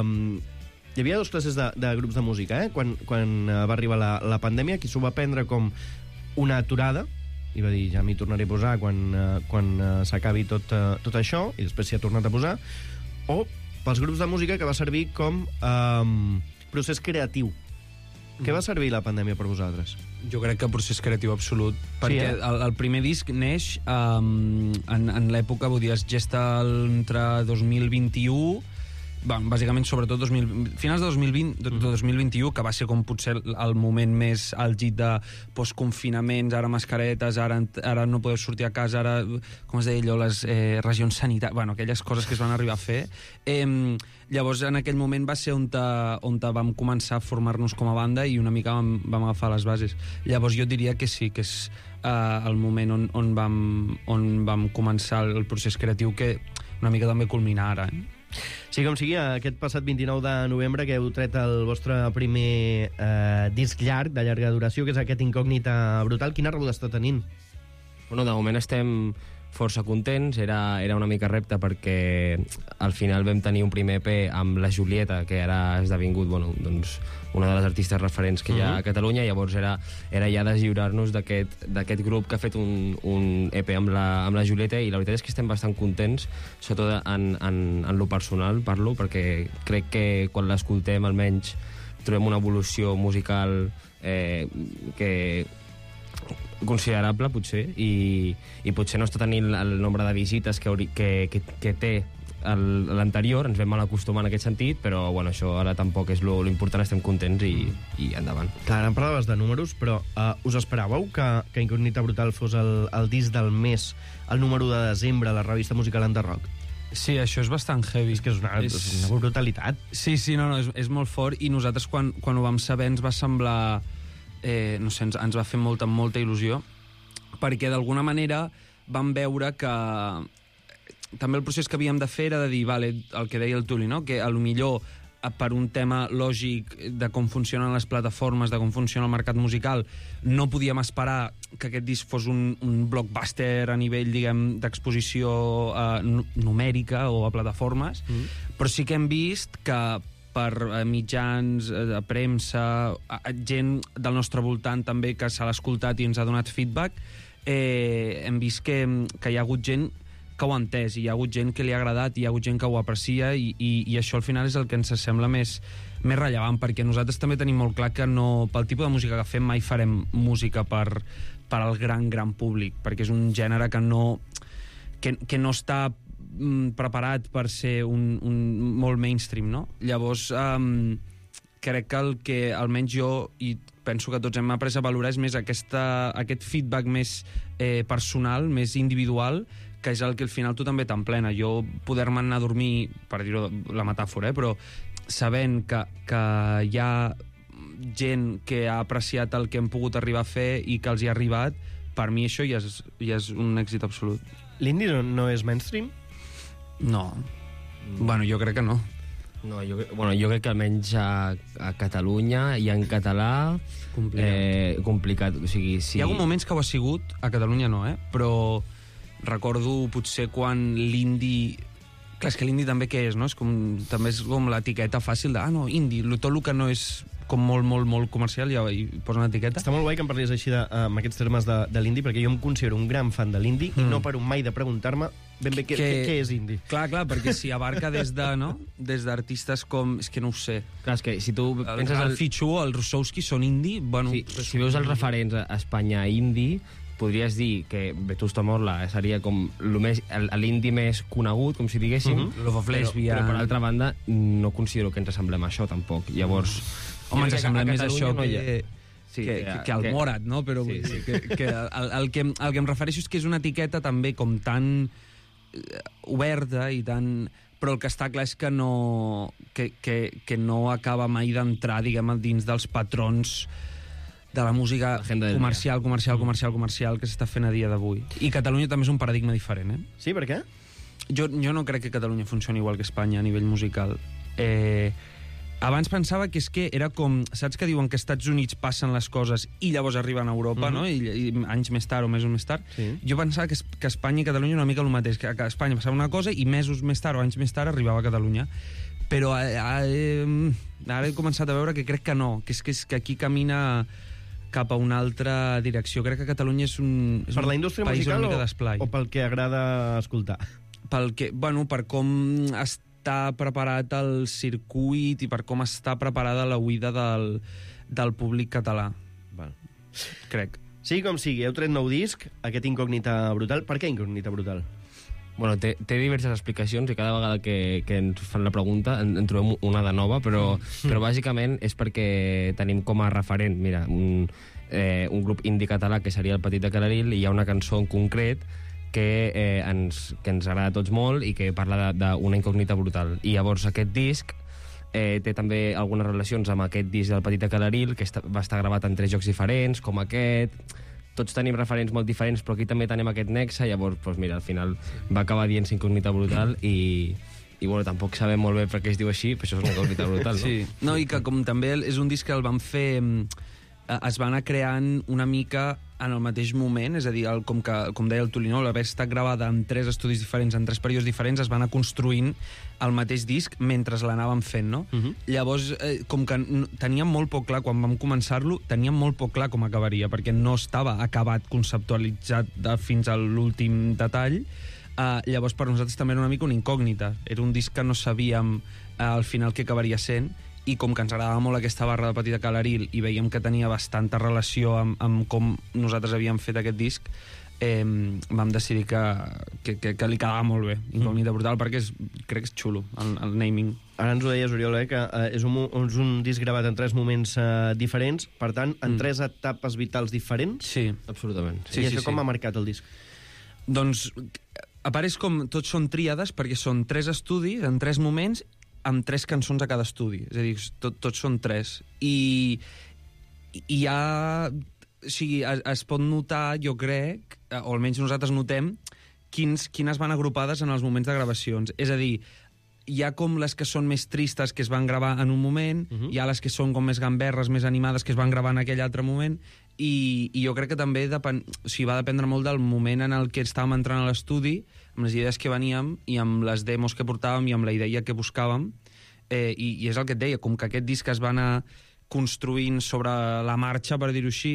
hi havia 2 classes de grups de música. Quan va arribar la pandèmia, qui s'ho va prendre com una aturada, i va dir, ja m'hi tornaré a posar quan s'acabi tot això, i després s'hi ha tornat a posar, o pels grups de música que va servir com procés creatiu. Què va servir la pandèmia per vosaltres? Jo crec que procés creatiu absolut, perquè el primer disc neix en l'època, vull dir, es gesta entre 2021, bàsicament sobretot finals de 2021, que va ser com potser el moment més àlgid de postconfinaments, ara mascaretes, ara no podeu sortir a casa, ara, com es deia allò, les regions sanitàries, bueno, aquelles coses que es van arribar a fer. Llavors, en aquell moment va ser on vam començar a formar-nos com a banda i una mica vam agafar les bases. Llavors jo diria que sí, que és el moment on vam començar el procés creatiu, que una mica també culminar ara, Sí, com sigui, aquest passat 29 de novembre que heu tret el vostre primer disc llarg, de llarga duració, que és aquest Incògnita Brutal. Quina rebuda està tenint? Bueno, de moment estem força contents. Era una mica repte perquè al final vam tenir un primer EP amb la Julieta, que ara ha esdevingut una de les artistes referents que hi ha a Catalunya. Llavors era ja deslliurar-nos d'aquest grup que ha fet un EP amb la Julieta, i la veritat és que estem bastant contents, sobretot en lo personal parlo, perquè crec que quan l'escoltem almenys trobem una evolució musical que considerable, potser, i potser no està tenint el nombre de visites que té l'anterior. Ens vam mal acostumar en aquest sentit, però bueno, això ara tampoc és lo important, estem contents i endavant. Clar, ara em parlaves de números, però us esperàveu que Incògnita Brutal fos el disc del mes, el número de desembre a la revista musical Enderrock? Sí, això és bastant heavy. És que és una brutalitat. Sí, no, és molt fort, i nosaltres quan ho vam saber ens va semblar... no sé, ens va fer molta il·lusió, perquè d'alguna manera vam veure que també el procés que havíem de fer era de dir, vale, el que deia el Tuli, no? Que potser per un tema lògic de com funcionen les plataformes, de com funciona el mercat musical, no podíem esperar que aquest disc fos un blockbuster a nivell, diguem, d'exposició numèrica o a plataformes, però sí que hem vist que per mitjans, de premsa, gent del nostre voltant també que se l'ha escoltat i ens ha donat feedback, hem vist que hi ha hagut gent que ho ha entès, i hi ha hagut gent que li ha agradat, i hi ha hagut gent que ho aprecia, i això al final és el que ens sembla més rellevant, perquè nosaltres també tenim molt clar que no, pel tipus de música que fem mai farem música per al gran públic, perquè és un gènere que no està preparat per ser un molt mainstream, no? Llavors, crec que el que almenys jo, i penso que tots hem après a valorar, és més aquest feedback més personal, més individual, que és el que al final tu també t'emplena. Jo poder-me anar a dormir, per dir-ho la metàfora, però sabent que hi ha gent que ha apreciat el que hem pogut arribar a fer i que els hi ha arribat, per mi això ja és un èxit absolut. L'indie no és mainstream? No. Bueno, jo crec que no. No, jo crec que almenys a Catalunya i en català complicat. O sigui, si... Hi ha hagut moments que ho ha sigut, a Catalunya no, però recordo potser quan l'indie... Clar, és que l'indie també què és, no? També és com l'etiqueta fàcil de, no, indie, tot el que no és com molt comercial, ja hi posa una etiqueta. Està molt guai que em parlis així amb aquests termes de l'indie, perquè jo em considero un gran fan de l'indie i no paro mai de preguntar-me ben bé què és indie. Clar, perquè si abarca des d'artistes com... És que no ho sé. Clar, és que si tu penses... El Fichu, el Russowski són indie, bueno... Si veus els referents a Espanya indie, podries dir que Vetusta Morla seria com l'indie més conegut, com si diguéssim, Love of Lesbian... Però per altra banda, no considero que ens assemblem a això, tampoc. Llavors... Home, ens assemblem més a això que al Morat, no? Però el que em refereixo és que és una etiqueta també com tan oberta i tan... Però el que està clar és que no acaba mai d'entrar, diguem, dins dels patrons de la música comercial que s'està fent a dia d'avui. I Catalunya també és un paradigma diferent, Sí, per què? Jo no crec que Catalunya funcioni igual que Espanya a nivell musical. Abans pensava que és que era com... Saps que diuen que als Estats Units passen les coses i llavors arriben a Europa, no? I anys més tard o mesos més tard. Sí. Jo pensava que Espanya i Catalunya una mica el mateix, que a Espanya passava una cosa i mesos més tard o anys més tard arribava a Catalunya. Però ara he començat a veure que crec que no, que que aquí camina cap a una altra direcció. Crec que Catalunya és un per la indústria musical o pel que agrada escoltar? Per com està preparat el circuit i per com està preparada la oïda del públic català. Val. Crec. Sí, com sigui, heu tret nou disc, aquest Incògnita Brutal. Per què Incògnita Brutal? Bueno, té diverses explicacions i cada vegada que ens fan la pregunta en trobem una de nova, però bàsicament és perquè tenim com a referent, mira, un grup indie català que seria el Petit de Calaril, i hi ha una cançó en concret que ens agrada a tots molt i que parla d'una incògnita brutal. I llavors aquest disc té també algunes relacions amb aquest disc del Petit de Calaril, que va estar gravat en 3 jocs diferents, com aquest... Tots tenim referents molt diferents, però aquí també tenim aquest nexe, llavors, doncs mira, al final va acabar dient Incògnita Brutal i bueno, tampoc sabem molt bé per què es diu així, però això és una Incògnita Brutal, no? Sí, no, i que com també és un disc que el van fer... es va anar creant una mica en el mateix moment, és a dir, com deia el Tolinó, l'haver estat gravada en 3 estudis diferents, en 3 períodes diferents, es va anar construint el mateix disc mentre l'anàvem fent, no? Llavors, com que teníem molt poc clar, quan vam començar-lo, teníem molt poc clar com acabaria, perquè no estava acabat, conceptualitzat fins a l'últim detall. Llavors, per nosaltres també era una mica una incògnita. Era un disc que no sabíem al final què acabaria sent, i com que ens agradava molt aquesta barra de Petit de Calaril i veiem que tenia bastanta relació amb com nosaltres havíem fet aquest disc, vam decidir que li quedava molt bé Incògnita Brutal, perquè crec que és xulo el naming. Ara ens ho deies, Oriol, que és un disc gravat en 3 moments diferents, per tant, en 3 etapes vitals diferents? Sí, absolutament. I això com ha marcat el disc? Doncs apareix com tots són tríades, perquè són 3 estudis en 3 moments amb 3 cançons a cada estudi. És a dir, tots són 3. I hi ha sigui, es pot notar, jo crec, o almenys nosaltres notem, quines van agrupades en els moments de gravacions. És a dir, hi ha com les que són més tristes que es van gravar en un moment, hi ha les que són com més gamberres, més animades, que es van gravar en aquell altre moment, i jo crec que també va dependre molt del moment en el que estàvem entrant a l'estudi, amb les idees que veníem, i amb les demos que portàvem, i amb la idea que buscàvem, i és el que et deia, com que aquest disc es va anar construint sobre la marxa, per dir-ho així,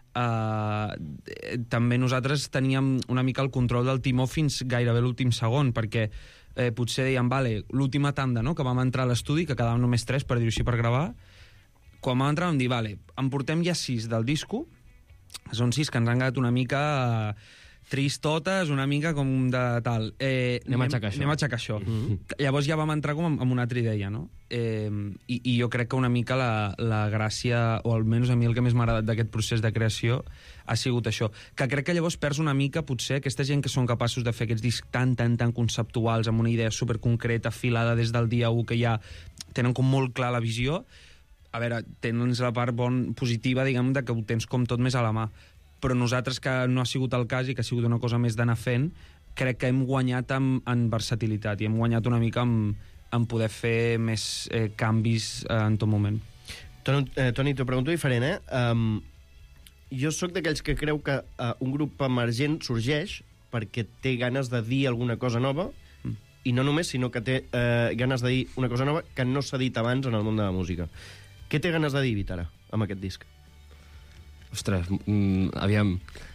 també nosaltres teníem una mica el control del timó fins gairebé l'últim segon, perquè potser dèiem, vale, l'última tanda, no?, que vam entrar a l'estudi, que quedaven només 3, per dir-ho així, per gravar, quan vam entrar vam dir, vale, en portem ja 6 del disco, són 6 que ens han quedat una mica tristotes, una mica com de tal. Anem a aixecar això. Llavors ja vam entrar com amb una altra idea, no? I jo crec que una mica la gràcia, o almenys a mi el que més m'ha agradat d'aquest procés de creació, ha sigut això. Que crec que llavors perds una mica, potser, aquesta gent que són capaços de fer aquests discs tan conceptuals, amb una idea superconcreta, afilada des del dia 1, que ja tenen com molt clar la visió. A veure, tens la part positiva, diguem, de que ho tens com tot més a la mà. Però nosaltres, que no ha sigut el cas i que ha sigut una cosa més d'anar fent, crec que hem guanyat en versatilitat i hem guanyat una mica en poder fer més canvis en tot moment. Toni, t'ho pregunto diferent, jo sóc d'aquells que creu que un grup emergent sorgeix perquè té ganes de dir alguna cosa nova, i no només, sinó que té ganes de dir una cosa nova que no s'ha dit abans en el món de la música. Què té ganes de dir, Vitara, amb aquest disc? Ostres, aviam...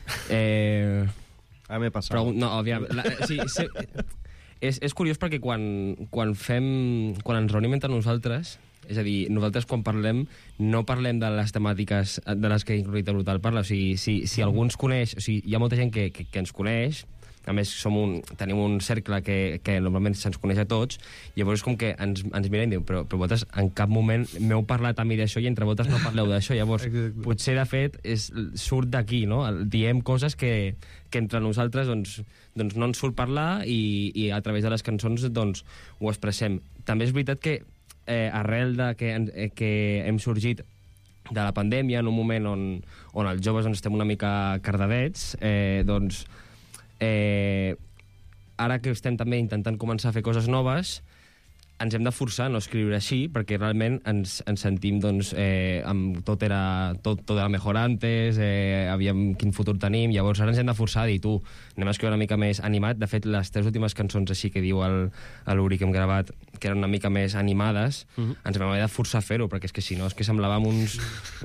m'he passat. No, aviam... És curiós perquè quan ens reunim entre nosaltres, és a dir, nosaltres quan parlem no parlem de les temàtiques de les que Incògnita Brutal parla. O sigui, si algú ens coneix... O sigui, hi ha molta gent que ens coneix, a més tenim un cercle que normalment se'ns coneix a tots, i llavors és com que ens miren i diu, però vosaltres en cap moment m'heu parlat a mi d'això i entre vosaltres no parleu d'això. Llavors, potser de fet surt d'aquí, no? Diem coses que entre nosaltres doncs no ens surt parlar, i a través de les cançons doncs ho expressem. També és veritat que arrel de que hem sorgit de la pandèmia, en un moment on els joves estem una mica cardadets, doncs ara que estem també intentant començar a fer coses noves, ens hem de forçar a no escriure així, perquè realment ens sentim, doncs, amb tot era mejor antes, aviam quin futur tenim, llavors ara ens hem de forçar a dir, anem a escriure una mica més animat. De fet, les 3 últimes cançons així que diu l'Uri que hem gravat, que eren una mica més animades, ens vam haver de forçar a fer-ho, perquè és que si no, és que semblàvem uns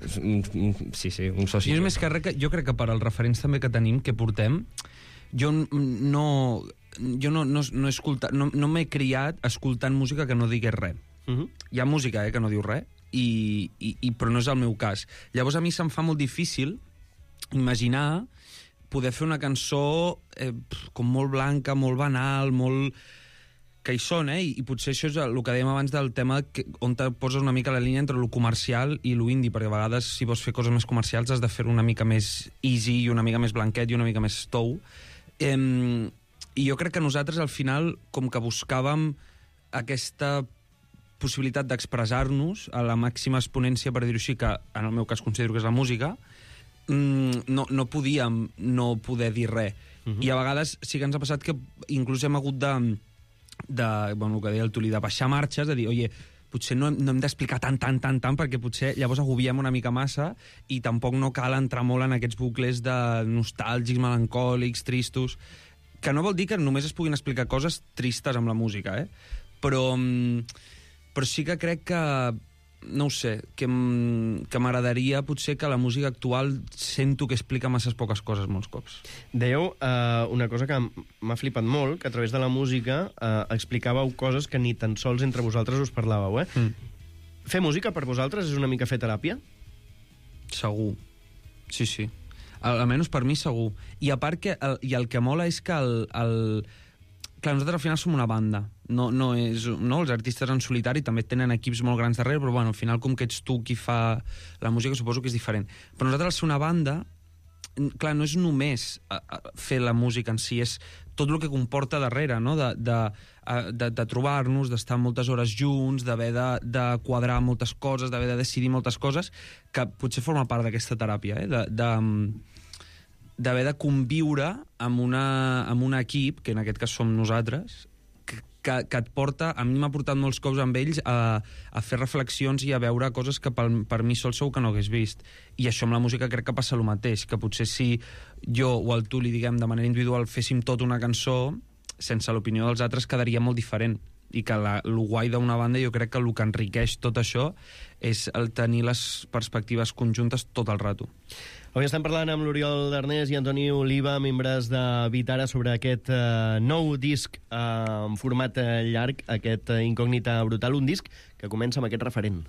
socis. I és més que res, jo crec que per als referents també que tenim, que portem, jo no he escoltat, no m'he criat escoltant música que no digués res. Hi ha música que no diu res, però no és el meu cas. Llavors a mi se'm fa molt difícil imaginar poder fer una cançó com molt blanca, molt banal, molt... que hi són, i potser això és el que dèiem abans del tema on te poses una mica la línia entre lo comercial i lo indie, perquè a vegades si vols fer coses més comercials has de fer una mica més easy i una mica més blanquet i una mica més tou. I jo crec que nosaltres al final com que buscàvem aquesta possibilitat d'expressar-nos a la màxima exponència, per dir-ho així, que en el meu cas considero que és la música, no podíem no poder dir res. I a vegades sí que ens ha passat que inclús hem hagut el que deia el Tuli, de baixar marxes, de dir, oye, potser no hem d'explicar tant, perquè potser llavors agobiem una mica massa i tampoc no cal entrar molt en aquests bucles de nostàlgics, melancòlics, tristos, que no vol dir que només es puguin explicar coses tristes amb la música, però sí que crec que, no ho sé, que m'agradaria potser que la música actual sento que explica masses poques coses molts cops. Dèieu una cosa que m'ha flipat molt, que a través de la música explicàveu coses que ni tan sols entre vosaltres us parlàveu, Fer música per vosaltres és una mica fer teràpia? Segur. Sí. Almenys per mi segur. I a part que el que mola és que clar, nosaltres al final som una banda. No, els artistes en solitari també tenen equips molt grans darrere, però bueno, al final com que ets tu qui fa la música suposo que és diferent. Però nosaltres al ser una banda clar, no és només fer la música en si, és tot el que comporta darrere, no? De trobar-nos, d'estar moltes hores junts, d'haver de quadrar moltes coses, d'haver de decidir moltes coses, que potser forma part d'aquesta teràpia, d'haver de conviure amb un equip, que en aquest cas som nosaltres, que et porta, a mi m'ha portat molts cops amb ells a fer reflexions i a veure coses que per mi sol segur que no hagués vist. I això amb la música crec que passa el mateix, que potser si jo o el Tuli, diguem, de manera individual féssim tot una cançó, sense l'opinió dels altres quedaria molt diferent. I que el guai d'una banda, jo crec que el que enriqueix tot això és el tenir les perspectives conjuntes tot el rato. Avui estem parlant amb l'Oriol Darnés i Antoni Oliva, membres de Vitara, sobre aquest nou disc en format llarg, aquest Incògnita Brutal, un disc que comença amb aquest referent.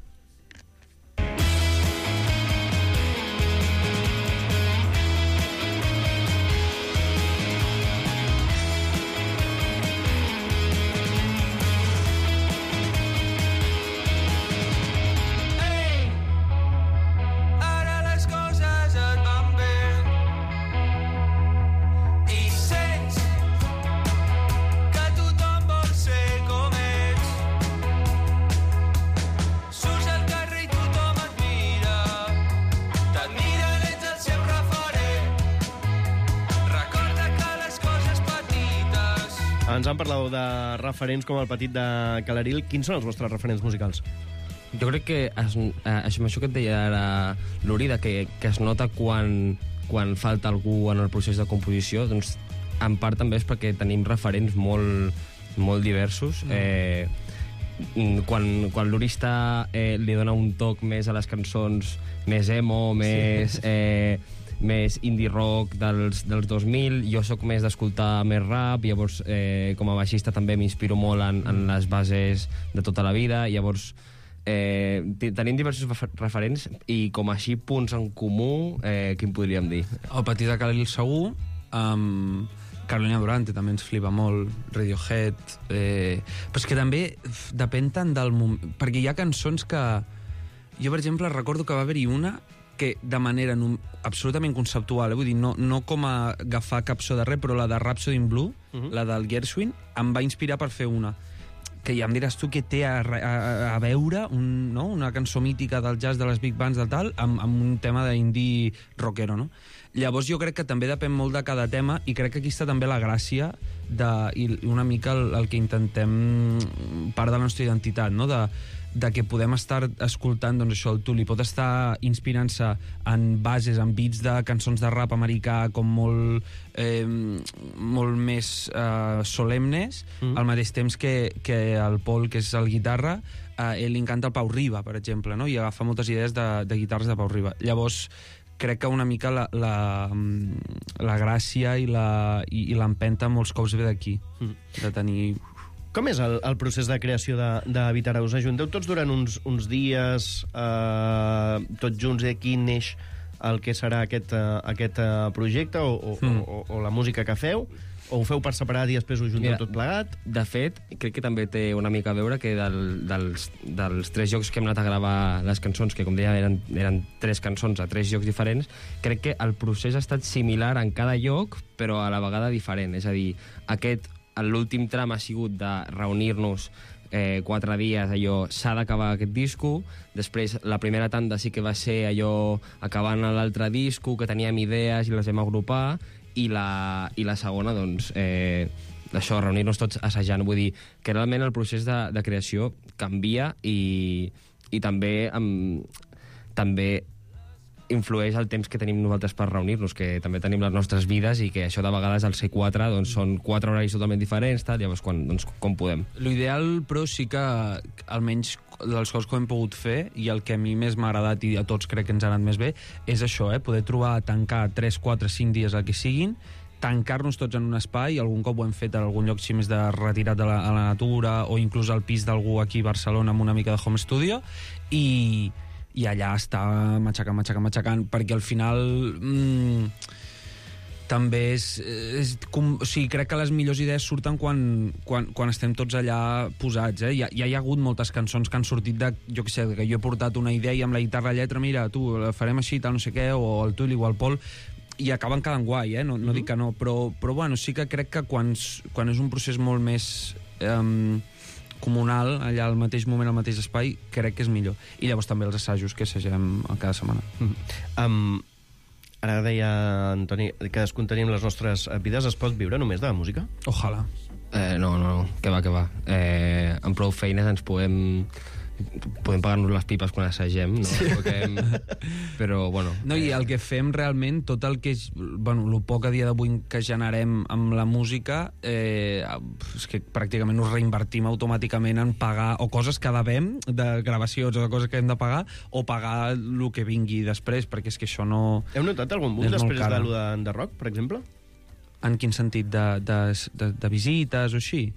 Ens han parlat de referents com el Petit de Calaril. Quins són els vostres referents musicals? Jo crec que això que et deia ara l'Orida, que es nota quan falta algú en el procés de composició, doncs en part també és perquè tenim referents molt diversos. Quan l'Orista li dona un toc més a les cançons, més emo, més indie rock dels 2000, jo sóc més d'escoltar més rap, llavors com a baixista també m'inspiro molt en les bases de tota la vida, llavors tenim diversos referents i com així punts en comú, quin podríem dir? El Petit de Calaril segur, Carolina Durante també ens flipa molt, Radiohead, però és que també depèn tant del moment, perquè hi ha cançons que jo, per exemple, recordo que va haver-hi una que de manera absolutament conceptual, vull dir, no com a agafar cap so de res, però la de Rhapsody in Blue, la del Gershwin, em va inspirar per fer una. Que ja em diràs tu què té a veure una cançó mítica del jazz, de les big bands de tal, amb un tema d'indie rockero, no? Llavors jo crec que també depèn molt de cada tema i crec que aquí està també la gràcia i una mica el que intentem, part de la nostra identitat, no? De que podem estar escoltant, doncs això, el Tuli pot estar inspirant-se en bases, en beats de cançons de rap americà com molt més solemnes, al mateix temps que el Pol, que és el guitarra, ell li encanta el Pau Riba, per exemple, no? I agafa moltes idees de guitarres de Pau Riba. Llavors, crec que una mica la gràcia i l'empenta molts cops ve d'aquí, de tenir... Com és el procés de creació de Vitara? Us ajunteu tots durant uns dies, tots junts, i aquí neix el que serà aquest projecte o la música que feu? O ho feu per separat i després ho junteu tot plegat? De fet, crec que també té una mica a veure que dels 3 llocs que hem anat a gravar les cançons, que com deia eren 3 cançons a 3 llocs diferents, crec que el procés ha estat similar en cada lloc, però a la vegada diferent. És a dir, l'últim tram ha sigut de reunir-nos 4 dies, allò, s'ha d'acabar aquest disco, després la primera tanda sí que va ser allò, acabant l'altre disco, que teníem idees i les vam agrupar, i la segona, doncs, això, reunir-nos tots assajant, vull dir, que realment el procés de creació canvia i també influeix el temps que tenim nosaltres per reunir-nos, que també tenim les nostres vides i que això de vegades al C4 doncs, són 4 horaris totalment diferents, tal, llavors com podem. L'ideal, però, sí que almenys dels coses que hem pogut fer i el que a mi més m'ha agradat i a tots crec que ens ha anat més bé, és això, poder trobar, tancar 3, 4, 5 dies el que siguin, tancar-nos tots en un espai, algun cop ho hem fet en algun lloc així més de retirat a la natura o inclús al pis d'algú aquí a Barcelona amb una mica de home studio i allà està matxacant, perquè al final també o sigui, crec que les millors idees surten quan estem tots allà posats, Ja hi ha hagut moltes cançons que han sortit de, jo què sé, que jo he portat una idea i amb la guitarra lletra, mira, tu, la farem així, tal, no sé què, o el Tuli o el Pol, i acaben quedant guai, no dic que no, però bueno, sí que crec que quan és un procés molt més comunal, allà al mateix moment, al mateix espai, crec que és millor. I llavors també els assajos que assagem cada setmana. Ara deia Antoni, cadascun tenim les nostres vides, es pot viure només de la música? Ojalà. No, que va. Amb prou feines ens podem pagar-nos les pipes quan assagem, no? Sí. Però, bueno... No, i el que fem realment, tot el que és... Bueno, el poc a dia d'avui que generem amb la música, és que pràcticament us reinvertim automàticament en pagar o coses que devem, de gravacions o de coses que hem de pagar, o pagar el que vingui després, perquè és que això no... Heu notat algun boom després de lo de Rock, per exemple? En quin sentit? De visites o així?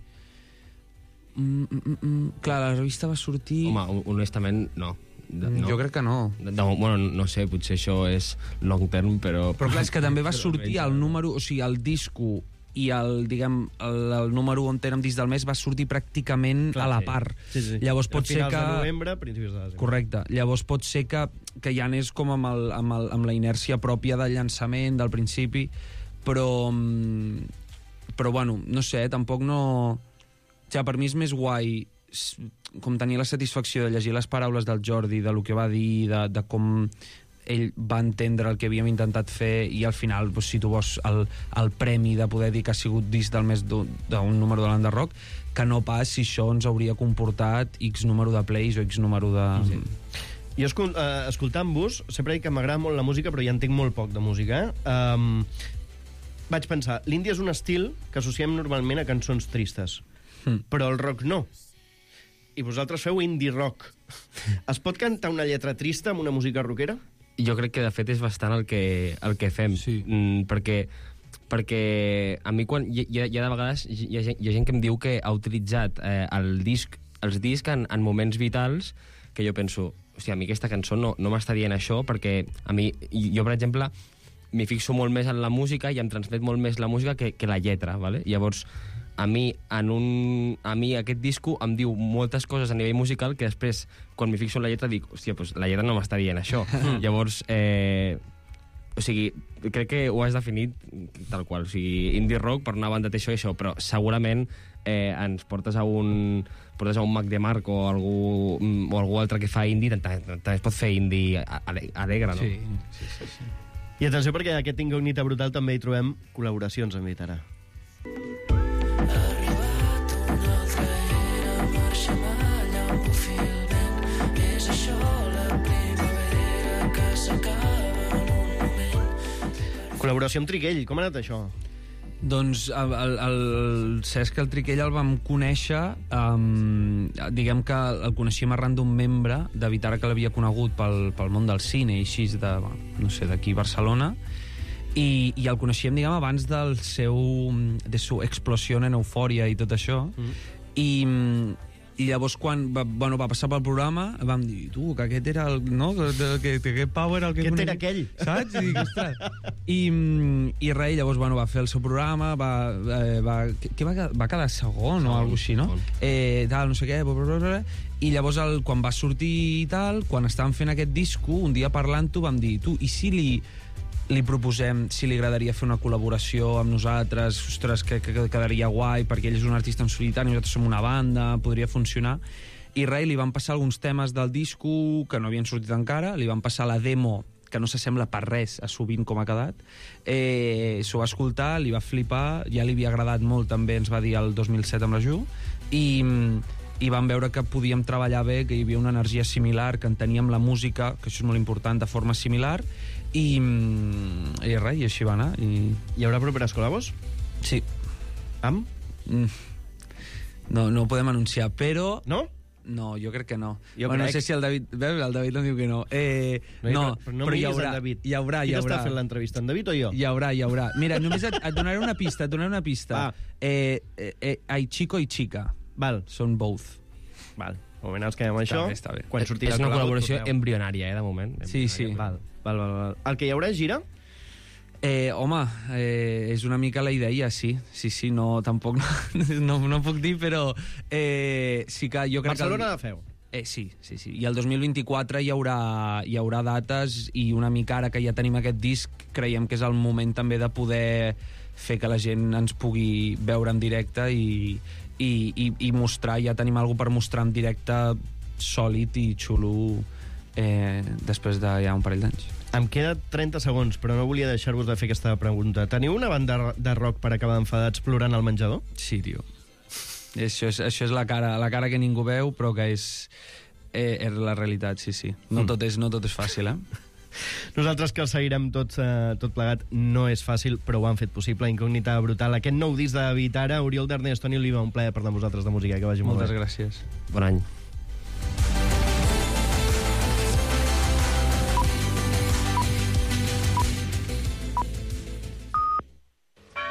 Clar, la revista va sortir... Home, honestament, no. Jo crec que no. Bueno, no sé, potser això és long term, però... Però clar, és que també va sortir el número... O sigui, el disco i el número on érem disc del mes va sortir pràcticament a la part. Sí. Llavors pot ser que... Finals de novembre, principis de desembre. Correcte. Llavors pot ser que ja anés com amb la inèrcia pròpia del llançament, del principi, però bueno, no sé, tampoc no... O sigui, per mi és més guai com tenir la satisfacció de llegir les paraules del Jordi, de lo que va dir, de com ell va entendre el que havíem intentat fer, i al final, si tu vols el premi de poder dir que ha sigut disc del mes d'un número de l'Underrock, que no pas si això ens hauria comportat X número de plays o X número de... Sí. Jo, escoltant-vos, sempre dic que m'agrada molt la música, però ja entenc molt poc de música. Vaig pensar, l'indie és un estil que associem normalment a cançons tristes, però el rock no. I vosaltres feu indie rock. Es pot cantar una lletra trista amb una música rockera? Jo crec que, de fet, és bastant el que fem. Sí. Perquè a mi, quan hi ha de vegades hi ha gent que em diu que ha utilitzat els discs en moments vitals que jo penso, hòstia, a mi aquesta cançó no m'està dient això, perquè a mi, jo, per exemple, m'hi fixo molt més en la música i em transmet molt més la música que la lletra, ¿vale? Llavors, a mi aquest disco em diu moltes coses a nivell musical que després, quan m'hi fixo en la lletra, dic, hòstia, doncs la lletra no m'està dient això. Llavors, o sigui, crec que ho has definit tal qual. O sigui, indie rock, per una banda, té això i això, però segurament ens portes a un Mac DeMarc o algú altre que fa indie, també es pot fer indie alegre, no? Sí. I atenció, perquè aquest Incògnita Brutal també hi trobem col·laboracions amb Vitara. Col·laboració amb Triquell, com ha anat això? Doncs el Cesc, el Triquell, el vam conèixer, diguem que el coneixíem arran d'un membre de Vitara que l'havia conegut pel món del cine i així, d'aquí a Barcelona, i el coneixíem, diguem, abans de su explosió en eufòria i tot això, i llavors quan va passar pel programa vam dir, tu, que aquest era el... no? Que aquest pau era el que... Aquest era aquell. Saps? I dic, ostres. I res, llavors va fer el seu programa, va quedar segon o alguna cosa així, no? Tal, no sé què, i llavors quan va sortir i tal, quan estàvem fent aquest disco, un dia parlant-ho vam dir, tu, i si li proposem si li agradaria fer una col·laboració amb nosaltres, ostres, que quedaria guai, perquè ell és un artista en solitari, nosaltres som una banda, podria funcionar. I res, li van passar alguns temes del disco que no havien sortit encara, li van passar la demo, que no s'assembla per res a sovint com ha quedat. S'ho va escoltar, li va flipar, ja li havia agradat molt, també ens va dir el 2007 amb la Ju, i vam veure que podíem treballar bé, que hi havia una energia similar, que enteníem la música, que això és molt important, de forma similar, i res, i així va anar. Hi haurà properes col·labos? Sí. Amb? No ho podem anunciar, però... No? No, jo crec que no. No sé si el David... Veus? El David em diu que no. Però hi haurà. Hi haurà. Qui t'està fent l'entrevista, en David o jo? Hi haurà. Mira, només et donaré una pista. Hay chico i chica. Val. Són both. Val. De moment ens quedem amb això. Està bé. És una col·laboració embrionària, de moment. Sí. Val. El que hi haurà gira? Home, és una mica la idea, sí. No, tampoc no puc dir, però sí que jo crec Barcelona de feu? Sí. I el 2024 hi haurà dates i una mica ara que ja tenim aquest disc creiem que és el moment també de poder fer que la gent ens pugui veure en directe i mostrar, ja tenim alguna per mostrar en directe sòlid i xulo després de ja un parell d'anys. Em queda 30 segons, però no volia deixar-vos de fer aquesta pregunta. Teniu una banda de rock per acabar enfadats plorant al menjador? Sí, tio. Això és la cara que ningú veu, però que és la realitat, sí. No tot és fàcil, Nosaltres que el seguirem tot plegat no és fàcil, però ho han fet possible. Incògnita brutal. Aquest nou disc de Vitara, Oriol d'Ernest, Toni Oliva, un plaer parlar amb vosaltres de música. Que vagi molt bé. Moltes gràcies. Bon any.